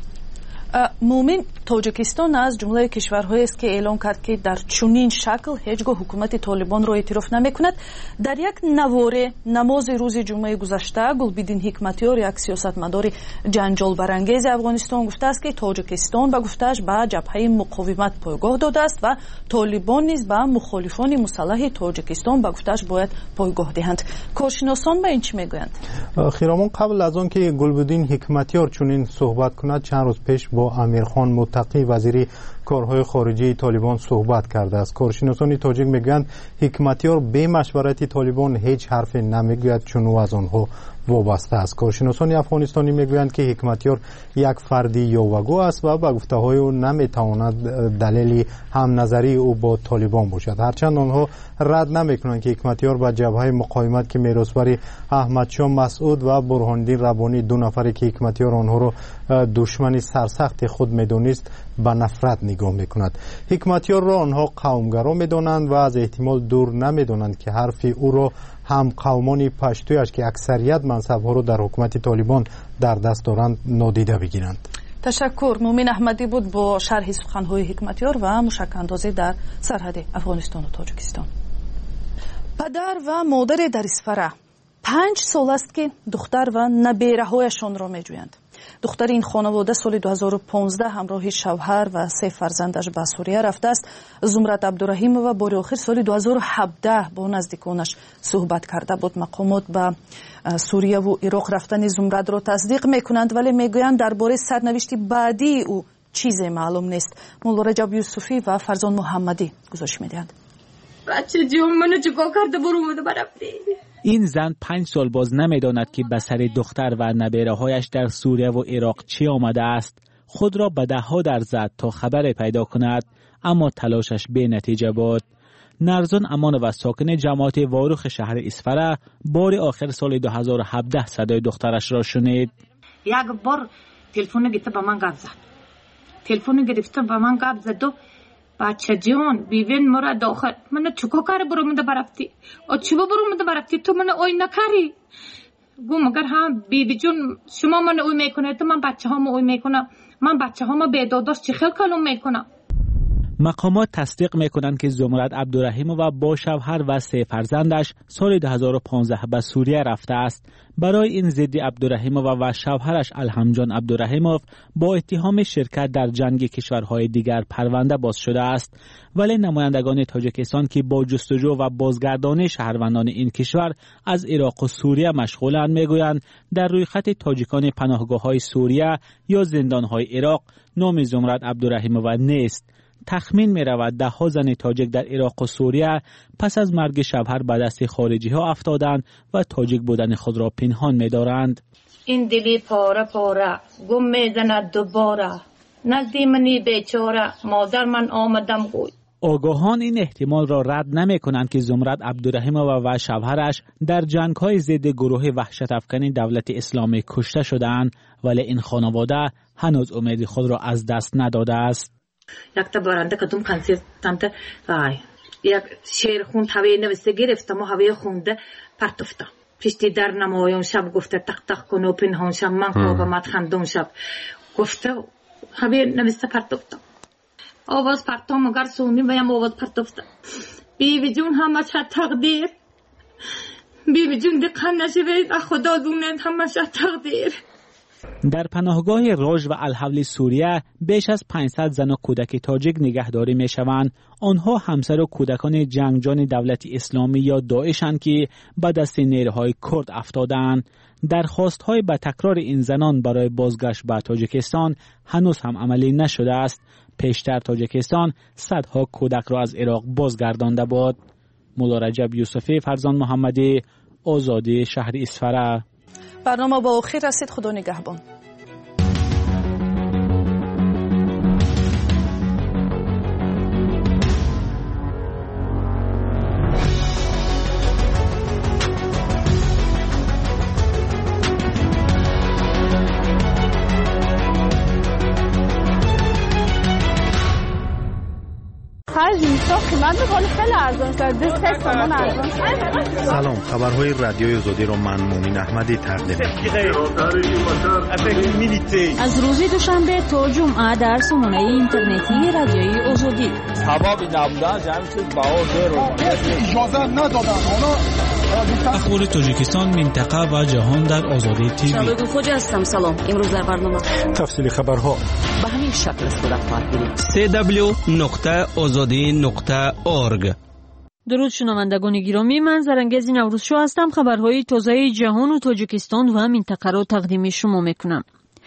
مومن توجیکستان از جمله کشورهایی است که اعلام کرد که در چنین شکل هیچگاه حکومت طالبان را اعتراف نمیکند. در یک نواره نماز روز جمعه گذشته گلبدین حکمتیار یک سیاستمدار جنجال برانگیز افغانستان گفته است که توجیکستان به گفته‌اش به جبهه مقاومت پایگاه داده است و طالبان نیز به مخالفان مسلح توجیکستان به گفته‌اش باید پایگاه دهند. کارشناسان به این چی میگویند؟ خیرامان قبل از آن که گلبدین حکمتیار چنین صحبت کند چند روز پیش با امیرخان متقی وزیر کارهای خارجی طالبان صحبت کرده است. کارشناسان تاجیک میگویند حکمتیار به مشورت طالبان هیچ حرف نمیگوید چون او از آنها وابسته است. کارشناسان افغانستانی میگویند که حکمتیار یک فردی یاوه‌گو است و به گفته‌های او نمیتواند دلیل هم نظری او با طالبان باشد. هرچند آنها رد نمیکنند که حکمتیار با جبهه مقاومت که میراثبر احمدشاه مسعود و برهانالدین ربانی دو نفری که حکمتیار آنها را دشمن سرسخت خود میدانست به نفرت نگاه میکند. حکمتیار را آنها قومگرا میدانند و از احتمال دور نمیدانند که حرف او را هم قومان پشتویش که اکثریت منصب‌ها را در حکومت طالبان در دست دارند نادیده بگیرند. تشکر. مومن احمدی بود با شرح سخن‌های حکمتیار و موشک‌اندازی در سرحد افغانستان و تاجیکستان. پدر و مادر در اسفره پنج سال است که دختر و نبیره‌هایشان را می‌جویند. دختر این خانواده سال دو هزار و پانزده همراه شوهر و سه فرزندش به سوریه رفته است. زمرد عبدالرحیم و بار آخر سال دو هزار و هفده با نزدیکانش صحبت کرده بود. مقامات به سوریه و عراق رفتن زمرد را تصدیق میکنند ولی میگویند درباره سرنوشت بعدی او چیزی معلوم نیست. مولا رجب یوسفی و فرزان محمدی گزارش میدهند. بچه جون منو چیکار کرده برو برفتی؟ این زن پنج سال باز نمیداند که به سر دختر و نبیره‌هایش در سوریه و عراق چی آمده است. خود را به دهها در زد تا خبر پیدا کند، اما تلاشش بی نتیجه بود. نرزان امان و ساکن جماعت واروخ شهر اسفره بار آخر سال دو هزار و هفده صدای دخترش را شنید. یک بار تلفن گرفته به من گپ زد. تلفن گرفته به من گپ زد و بچه جان بیوین مرا داخل من چکو کار برو مده برفتی او چی برو مده برفتی تو من اوی نکاری گو مگر هم بیبی جون شما من اوی میکنه تو من بچه ها اوی میکنم من بچه ها به داداش چه خیل کلوم میکنم. مقامات تصدیق میکنند که زمرد عبدالرحیم و با شوهر و سه فرزندش سال دو هزار و پانزده به سوریه رفته است. برای این ضد عبدالرحیموف و شوهرش الحمجان عبدالرحیموف با اتهام شرکت در جنگ کشورهای دیگر پرونده باز شده است، ولی نمایندگان تاجیکستان که با جستجو و بازگردانی شهروندان این کشور از عراق و سوریه مشغولند میگویند در روی خط تاجیکان پناهگاه‌های سوریه یا زندان‌های عراق نام زمرد عبدالرحیموف نیست. تخمین می رود ده ها زن تاجیک در عراق و سوریه پس از مرگ شوهر به دست خارجی ها افتادند و تاجیک بودن خود را پنهان می دارند. این دلی پاره پاره گم می زند دوباره نزدی منی بیچاره مادر من آمدم گوی. آگاهان این احتمال را رد نمی کنند که زمرد عبدالرحیموف و شوهرش در جنگ های ضد گروه وحشت افکن دولت اسلامی کشته شدند، ولی این خانواده هنوز امید خود را از دست نداده است. یک تا بارنده کدوم کنسیل تامته وای یک شعر خوند هوای نوسته گرفتم و هوای خونده پرتفتم پشتی در نمایان شب گفته تق تق کن و پنهان شب من خوابمت خندون شب گفته هوای نوسته پرتفتم آواز پرتام مگر سونی ویم آواز پرتفتم بیوی جون همش تقدیر بیوی جون دقیقا نشوید خدا دونه همش تقدیر در پناهگاه روژ و الحول سوریه بیش از پانصد زن و کودک تاجیک نگهداری می شوند. آنها همسر و کودکان جنگجویان دولت اسلامی یا داعشند که به دست نیروهای کرد افتادند. درخواست‌های به تکرار این زنان برای بازگشت به تاجیکستان هنوز هم عملی نشده است. پیشتر تاجیکستان صدها کودک را از عراق بازگردانده بود. مولا رجب یوسفی، فرزان محمدی، آزادی، شهر اصفهان. برنامه با آخر رسید. خدا نگهبان. سلام، خبرهای رادیوی آزادی رو من مومن احمدی تقدیم می‌کنم. از روز دوشنبه تا جمعه در سامانه اینترنتی رادیوی آزادی. سبب نبودن جمع چیز باور رو اجازه ندادن. اخبار تاجیکستان، منطقه و جهان در آزادی تیوی. شباب خوش هستم. سلام. امروز در برنامه تفصیل خبرها به همین شکل است. خدا خواهد سی دبلیو نقطه آزادی نقطه اورگ. درود شنوندگان گرامی، من زرنگیز نوروزشو هستم. خبرهای تازه جهان و تاجیکستان و منطقه را تقدیم شما میکنم.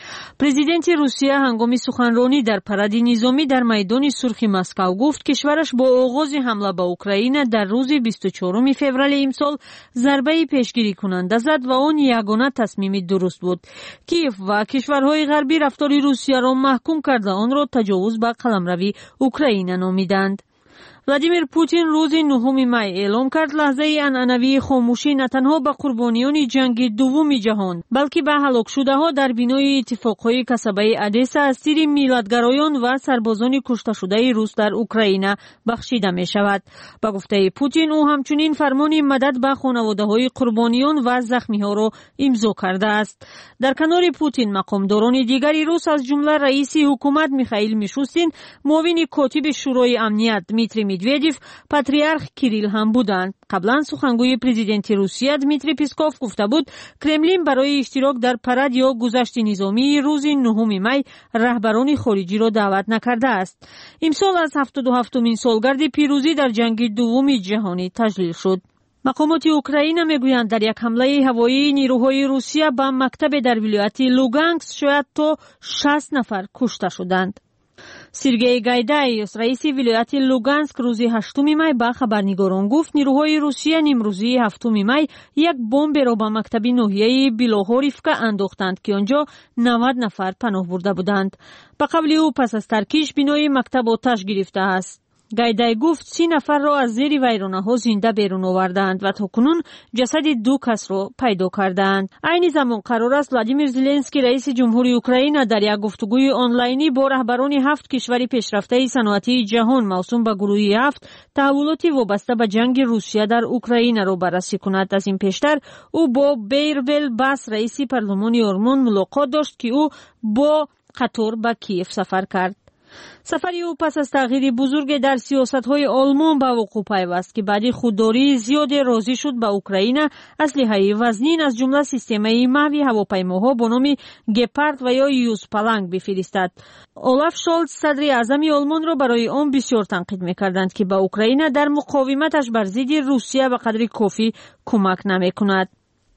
پرزیدنت روسیه هنگام سخنرانی در پرد نظامی در میدان سرخ مسکو گفت کشورش با آغاز حمله به اوکراین در روز بیست و چهارم فوریه امسال ضربه پیشگیری کننده زد و آن یگانه تصمیم درست بود. کیف و کشورهای غربی رفتار روسیه را محکوم کرده آن را تجاوز به قلمروی اوکراین نامیدند. ولادیمیر پوتین روز نهم می اعلام کرد لحظه عنعنوی خاموشی نه تنها به قربانیان جنگ دوم جهان بلکه به هلاک شده ها در بینای اتفاقهای کسبه ادیسا از تیر میلادگرایان و سربازان کشته شده روس در اوکراین بخشیده می شود. به گفته پوتین او همچنین فرمان مدد به خانواده های قربانیان و زخمی ها را امضا کرده است. در کنار پوتین مقامداران دیگری روس از جمله رئیس حکومت میخائیل میشوستین، معاون کاتب شورای امنیت دمیتری مدودیف، پاتریارخ کیریل هم بودند. قبلا سخنگوی پرزیدنت روسیه دمیتری پیسکوف گفته بود کرملین برای اشتراک در پرد یا گذشت نظامی روز نهم می رهبران خارجی را دعوت نکرده است. امسال از هفتاد و هفتمین سالگرد پیروزی در جنگ دوم جهانی تجلیل شد. مقامات اوکراین میگویند در یک حمله هوایی نیروهای روسیه به مکتب در ولایت لوگانسک شاید تا شصت نفر کشته شدند. سرگئی گایدای رئیس ولایت لوگانسک روز هشتم می به خبرنگاران گفت نیروهای روسیه امروزی هفتم می یک بمب را به مکتب ناحیه بیلوهوریفکا انداختند که آنجا نود نفر پناه برده بودند. به قول او پس از ترکیش بینای مکتب آتش گرفته است. گایدای گفت سی نفر را از زیر ویرانه ها زنده بیرون آوردند و تاکنون جسد دو کس را پیدا کردند. عین زمان قرار است ولادیمیر زلنسکی رئیس جمهوری اوکراین در یک گفتگوی آنلاینی با رهبران هفت کشور پیشرفته صنعتی جهان موسوم به گروه هفت تحولات وابسته به جنگ روسیه در اوکراین را بررسی کند. از این پیشتر او با بیرول باس رئیس پارلمان آلمان ملاقات داشت که او با قطار به کیف سفر کرد. سفری او پس از تغییر بزرگ در سیاست‌های آلمان به وقوع پیوست که بعد خودداری زیاد راضی شد به اوکراین اسلحه وزنین از جمله سیستم مهمی هواپیماها با نام گپارد و یا یوز پلنگ بفرستد. اولاف شولز صدر اعظم آلمان را برای آن بسیار تنقید می‌کردند که به اوکراین در مقاومتش بر ضد روسیه به قدر کافی کمک نمی‌کند.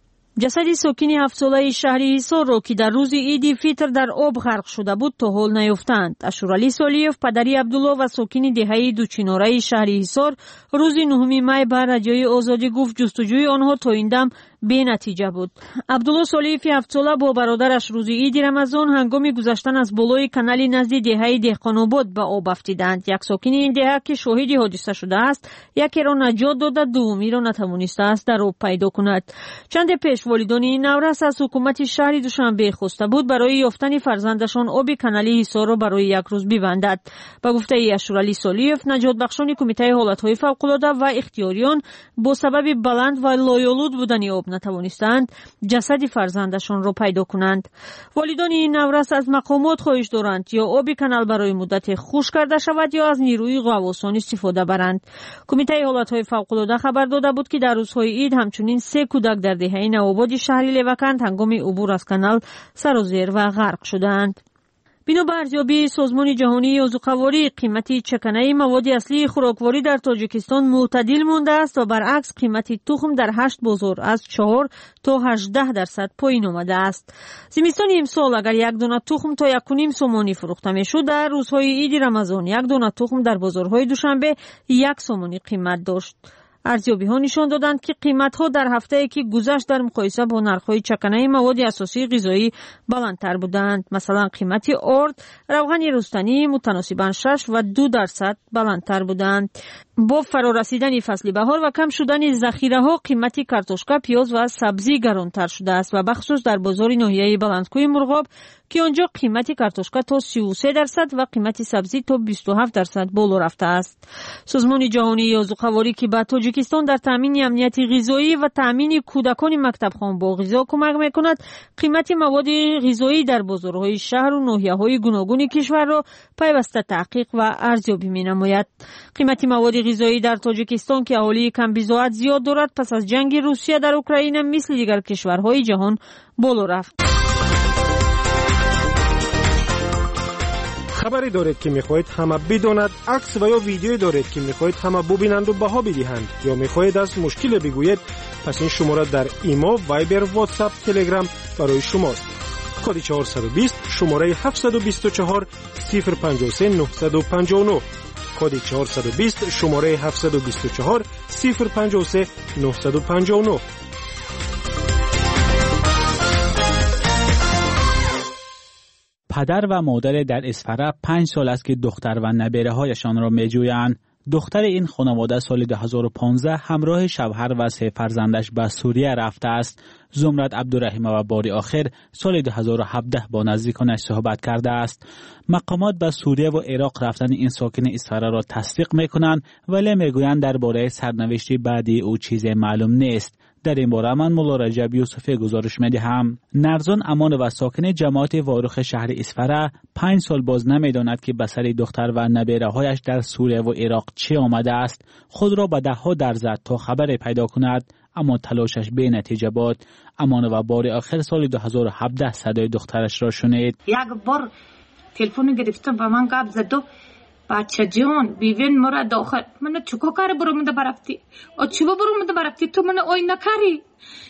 جسد ساکن هفت ساله شهر حصار را که در روز عید فطر در آب غرق شده بود تا حال نیافتند. اشورعلی سالیوف پدری عبدالله و ساکن دهه دوچیناره شهر حصار روز نهم می به رادیوی آزادی گفت جستجوی آنها تا این دم بی نتیجه بود. عبدالله سالیوف هفت ساله با برادرش روز عید رمضان هنگام گذشتن از بالای کانال نزد دهه دهقان‌آباد به آب افتیدند. یک ساکن این دهه که شاهد حادثه شده است یکی را نجات داده دومی را نتوانسته است در آب پیدا کند. چند پیش والدان این نورس از حکومت شهر دوشنبه خواسته بود برای یافتن فرزندشان آب کانال حصار را برای یک روز ببندد. به گفته اشورعلی سالیوف نجات بخشان کمیته حالت‌های فوق‌العاده و اختیاریان با سبب بلند و لایآلود بودن آب نتوانستند جسد فرزندشان را پیدا کنند. والدان این نورس از مقامات خواهش دارند یا آب کانال برای مدت خشک کرده شود یا از نیروی غواصان استفاده برند. کمیته حالتهای فوق‌العاده خبر داده بود که در روزهای عید همچنین سه کودک در دهه نوآباد شهری لوکند هنگام عبور از کانال سر و زیر و غرق شدند. بنا به ارزیابی سازمان جهانی عضوقواری قیمت چکنه مواد اصلی خوراکواری در تاجیکستان معتدل مانده است و برعکس قیمت تخم در هشت بازار از چهار تا هجده درصد پایین آمده است. زمستان امسال اگر یک دانه تخم تا یک و نیم سومانی فروخته میشد، در روزهای عید رمضان یک دانه تخم در بازارهای دوشنبه یک سومانی قیمت داشت. ارزیابی ها نشان دادند که قیمت ها در هفته که گذشت در مقایسه با نرخ های چکنه مواد اساسی غذایی بلندتر بودند. مثلا قیمت آرد، روغن رستنی متناسباً شش و دو درصد بلندتر بودند. با فرارسیدن فصل بهار و کم شدن ذخیره ها، قیمت کارتوشکا، پیاز و سبزی گرانتر شده است و بخصوص در بازار ناحیه بلندکوی مرغاب که آنجا قیمت کارتوشکا تا سی و سه درصد و قیمت سبزی تا بیست و هفت درصد بالا رفته است. سازمان جهانی عضوقواری که به تاجیکستان در تامین امنیت غذایی و تامین کودکان مکتبخوان با غذا کمک میکند، قیمت مواد غذایی در بازارهای شهر و ناحیه‌های گوناگون کشور را پیوسته تحقیق و ارزیابی می‌نماید. قیمت مواد غذایی در تاجیکستان که اهالی کم بضاعت زیاد دارد پس از جنگ روسیه در اوکراین مثل دیگر کشورهای جهان بالا رفت. خبری دارید که میخواهید همه بداند، عکس و یا ویدیویی دارید که میخواهید همه ببینند و بها بدهند یا میخواهید از مشکل بگویید، پس این شماره در ایمو، وایبر، واتساپ، تلگرام برای شماست. کد چهارصد و بیست شماره هفتصد و بیست و چهار صفر پنجاه و سه نهصد و پنجاه و نه. کد چهارصد و بیست شماره هفتصد و بیست و چهار صفر پنجاه و سه نهصد و پنجاه و نه. پدر و مادر در اسفره پنج سال است که دختر و نبیره هایشان را می جویند. دختر این خانواده سال دو هزار و پانزده همراه شوهر و سه فرزندش به سوریه رفته است. زمرد عبدالرحیم و باری آخر سال دو هزار و هفده با نزدیکانش صحبت کرده است. مقامات به سوریه و عراق رفتن این ساکن اسفره را تصدیق می کنند ولی می گویند درباره سرنوشت بعدی او چیزی معلوم نیست. در این باره من مولا رجب یوسفی گزارش می دهم. نرزان امان و ساکن جماعت واروخ شهر اسفره پنج سال باز نمی داند که به سر دختر و نبیره هایش در سوریه و عراق چه آمده است. خود را به ده ها در زد تا خبر پیدا کند، اما تلاشش بی نتیجه بود. امان و بار آخر سال دو هزار و هفده صدای دخترش را شنید. یک بار تلفن گرفتم و من گپ زد، بچه جان بیوین مرا داخل، من چکو کار برامده برفتی او چوبا برامده برفتی تو من اوی نکاری.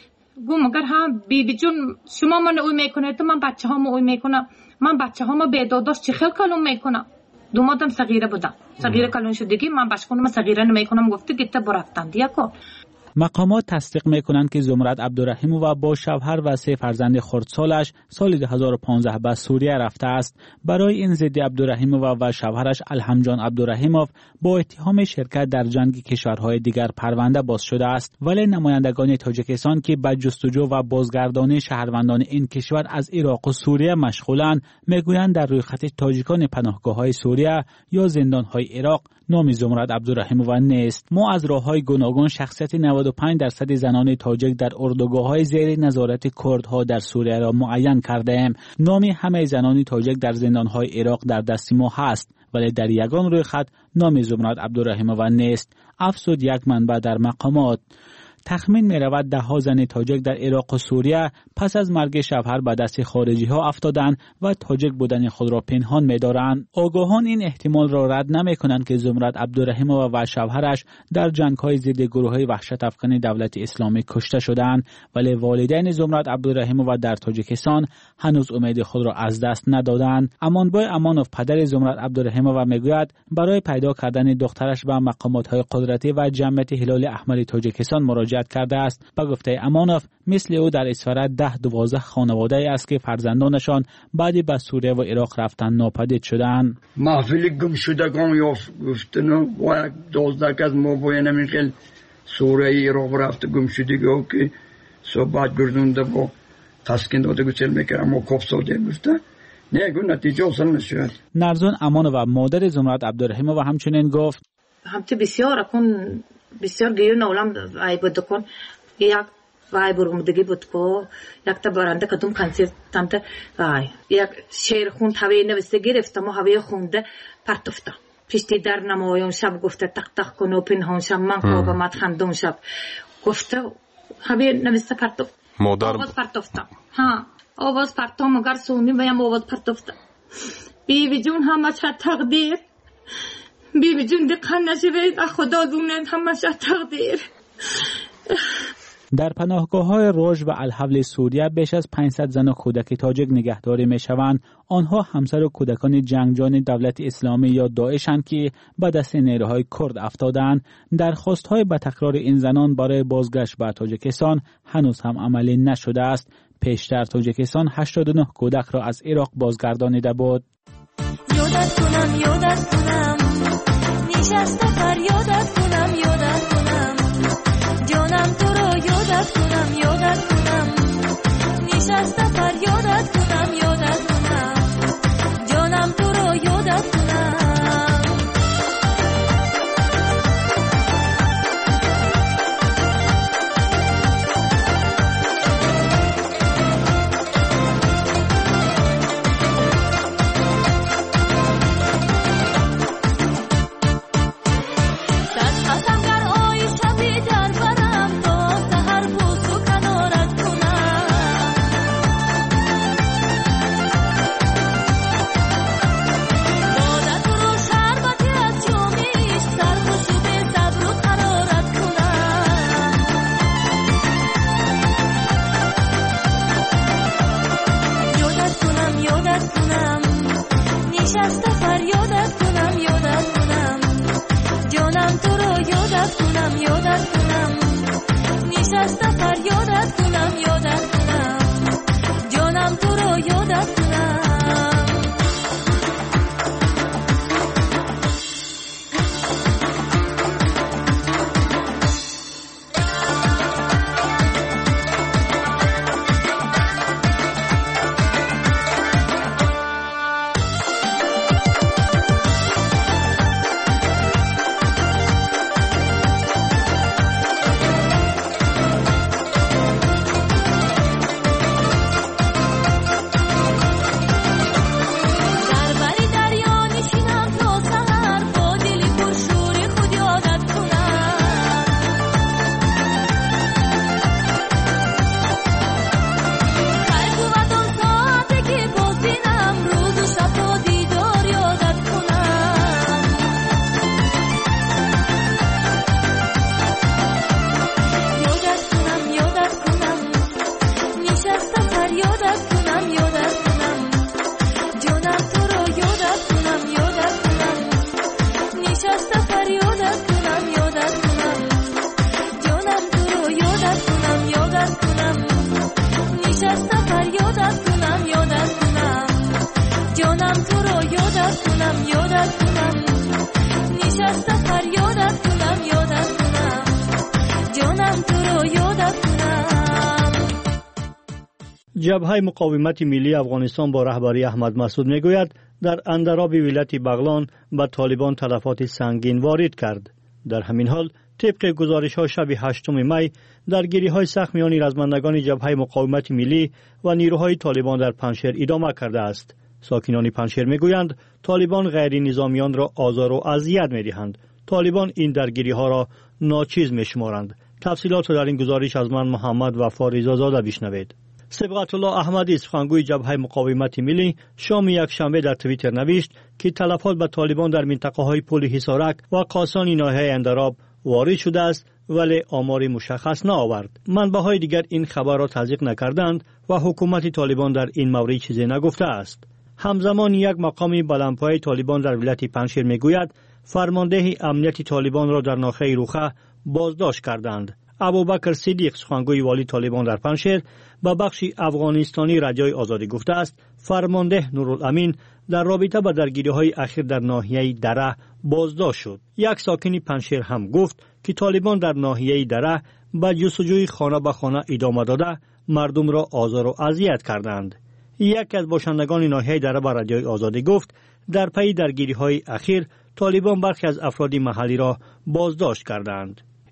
گم اگر ها بیبی جون شما من اوی میکنه تو من بچه ها اوی میکنم، من بچه ها ما بیداداست چه خیل کلون میکنم. دومادم صغیره بودم، صغیره کلون شدگی من بشکنم صغیره نمیکنم، گفته گیته برفتن دیا کن. مقامات تصدیق میکنند که زمرد عبدالرحیم و با شوهر و سه فرزند خردسالش سال دو هزار و پانزده به سوریه رفته است. برای این ضد عبدالرحیم و و شوهرش الحمجان عبدالرحیموف با اتهام شرکت در جنگ کشورهای دیگر پرونده باز شده است، ولی نمایندگان تاجیکستان که به جستجو و بازگردانی شهروندان این کشور از عراق و سوریه مشغولند میگویند در روی خط تاجیکان پناهگاه‌های سوریه یا زندان‌های عراق نام زمرد عبدالرحیم و نیست. ما از راه‌های گوناگون شخصیت نود و پنج درصد زنان تاجیک در اردوگاه‌های زیر نظارت کردها در سوریه را معین کرده‌ایم. نام همه زنان تاجیک در زندان‌های عراق در دست ما هست، ولی در یگان روی خط نام زمرد عبدالرحیم و نیست. افسود یک منبع در مقامات. تخمین می رود ده ها زن تاجیک در عراق و سوریه پس از مرگ شوهر به دست خارجی ها افتادند و تاجیک بودن خود را پنهان می دارند. آگاهان این احتمال را رد نمی کنند که زمرد عبدالرحیم و, و شوهرش در جنگ های ضد گروه های وحشت افکن دولت اسلامی کشته شدند، ولی والدین زمرد عبدالرحیم و در تاجیکستان هنوز امید خود را از دست ندادند. امانبای امانوف پدر زمرد عبدالرحیم و میگوید برای پیدا کردن دخترش به مقامات های قدرتی و جمعیت هلال احمر تاجیکستان مراجعه کرده است. به گفته امانوف مثل او در اسفره ده دوازده خانواده است که فرزندانشان بعدی به سوریه و عراق رفتن ناپدید شدند. محفل گم شدگان یا گفتن و دوازده از ما باید نمیخیل سوریه عراق رفته گم شدگی ها که صحبت گردونده با تسکین داده گوچل میکرم ما کف ساده گفته نه گون نتیجه اصلا نشد. نرزان امانوف و مادر زمرد عبدالرحیم و همچنین گفت همتی بسیار کن بسیار گیرون اولم ای بود کن یک وای برگمدگی بود که یک تا برنده کدوم کنسرت تامت وای یک شعر خوند هوای نوشته گرفتم و هوای خونده پرتفتم پشتی در نمایان شب گفته تق تق کن و پنهان شب من خوابم خندون شب گفته هوای نوشته پرتفت مادر آواز پرتفتم ها آواز پرتم مگر سونی بیم آواز پرتفتم بیبی جون همه چه تقدیر بیبی جون دقیقا نشوید خدا دونه همه چه تقدیر. در پناهگاه‌های روژ و الحول سوریه بیش از پانصد زن و کودک تاجیک نگهداری می‌شوند. آنها همسر و کودکان جنگجویان دولت اسلامی یا داعشند که به دست نیروهای کرد افتادند. درخواست‌های به تکرار این زنان برای بازگشت به تاجیکستان هنوز هم عملی نشده است. پیشتر تاجیکستان هشتاد و نه کودک را از عراق بازگردانیده بود. یادت کنم یادت کنم نشسته فریادت کنم یادت کنم جانم تو رو یادت کنم یادت کنم نشسته فریادت کنم یادت کنم جانم تو رو یادت کنم. جبهه مقاومت ملی افغانستان با رهبری احمد مسعود میگوید در اندراب ولایت بغلان به طالبان تلفات سنگین وارد کرد. در همین حال طبق گزارش ها شب هشتم می درگیری های سخت میان رزمندگان جبهه مقاومت ملی و نیروهای طالبان در پنجشیر ادامه کرده است. ساکنان پنجشیر میگویند طالبان غیر نظامیان را آزار و اذیت میدهند. طالبان این درگیری ها را ناچیز میشمارند. تفصیلات را در این گزارش از من محمد وفا رضازاده بشنوید. سبقت الله احمدی سخنگوی جبهه مقاومت ملی شام یک شنبه در توییتر نوشت که تلفات به طالبان در منطقه های پل حصارک و قاسان ناحیه اندراب وارد شده است ولی آمار مشخص نآورد. منبع‌های دیگر این خبر را تصدیق نکردند و حکومت طالبان در این مورد چیزی نگفته است. همزمان یک مقام بلندپایه طالبان در ولایت پنجشیر میگوید فرمانده امنیت طالبان را در ناحیه روخه بازداشت کردند. ابوبکر صدیق سخنگوی والی طالبان در پنجشیر به بخش افغانستانی رادیوی آزادی گفته است فرمانده نورالامین در رابطه با درگیری‌های اخیر در ناحیه دره بازداشت شد. یک ساکن پنجشیر هم گفت که طالبان در ناحیه دره به جستجوی خانه به خانه ادامه داده مردم را آزار و اذیت کردند. یک از باشندگان ناحیه دره به رادیوی آزادی گفت در پی درگیری‌های اخیر طالبان برخی از افراد محلی را بازداشت کردند.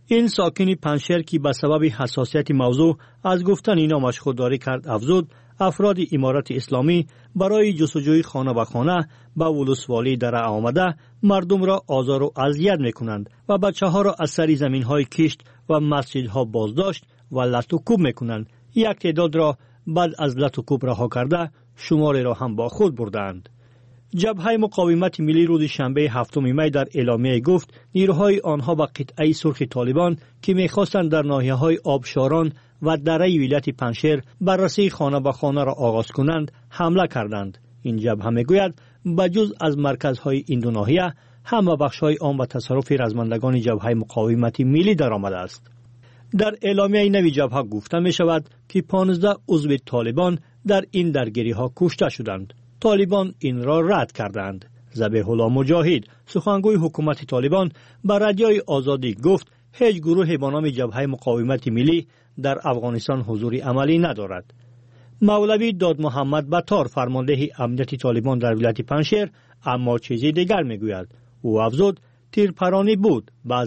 این ساکن پنشر که به سبب حساسیت موضوع از گفتن نامش خودداری کرد افزود افراد امارت اسلامی برای جستجوی خانه به خانه به ولسوالی در آمده مردم را آزار و اذیت میکنند و بچه ها را از سر زمین های کشت و مسجدها بازداشت و لط و کوب میکنند. یک تعداد را بعد از لط و کوب رها کرده شماری را هم با خود بردند. جبهه مقاومت ملی روز شنبه هفتم می در اعلامیه گفت نیروهای آنها به قطعه سرخ طالبان که می‌خواستند در ناحیه‌های آبشاران و دره ولایت پنشیر بررسی خانه به خانه را آغاز کنند حمله کردند. این جبهه میگوید بجز از مرکزهای این دو ناحیه همه بخش‌های آن به تصرف رزمندگان جبهه مقاومت ملی درآمده است. در اعلامیه نوی جبهه گفته می شود که پانزده عضو طالبان در این درگیری‌ها کشته شدند. طالبان این را رد کردند. ذبیح الله مجاهد سخنگوی حکومت طالبان به رادیوی آزادی گفت هیچ گروهی به نام جبهه مقاومت ملی در افغانستان حضور عملی ندارد. مولوی داد محمد بطار فرمانده امنیت طالبان در ولایت پنشیر اما چیزی دیگر میگوید. او افزود تیرپرانی بود.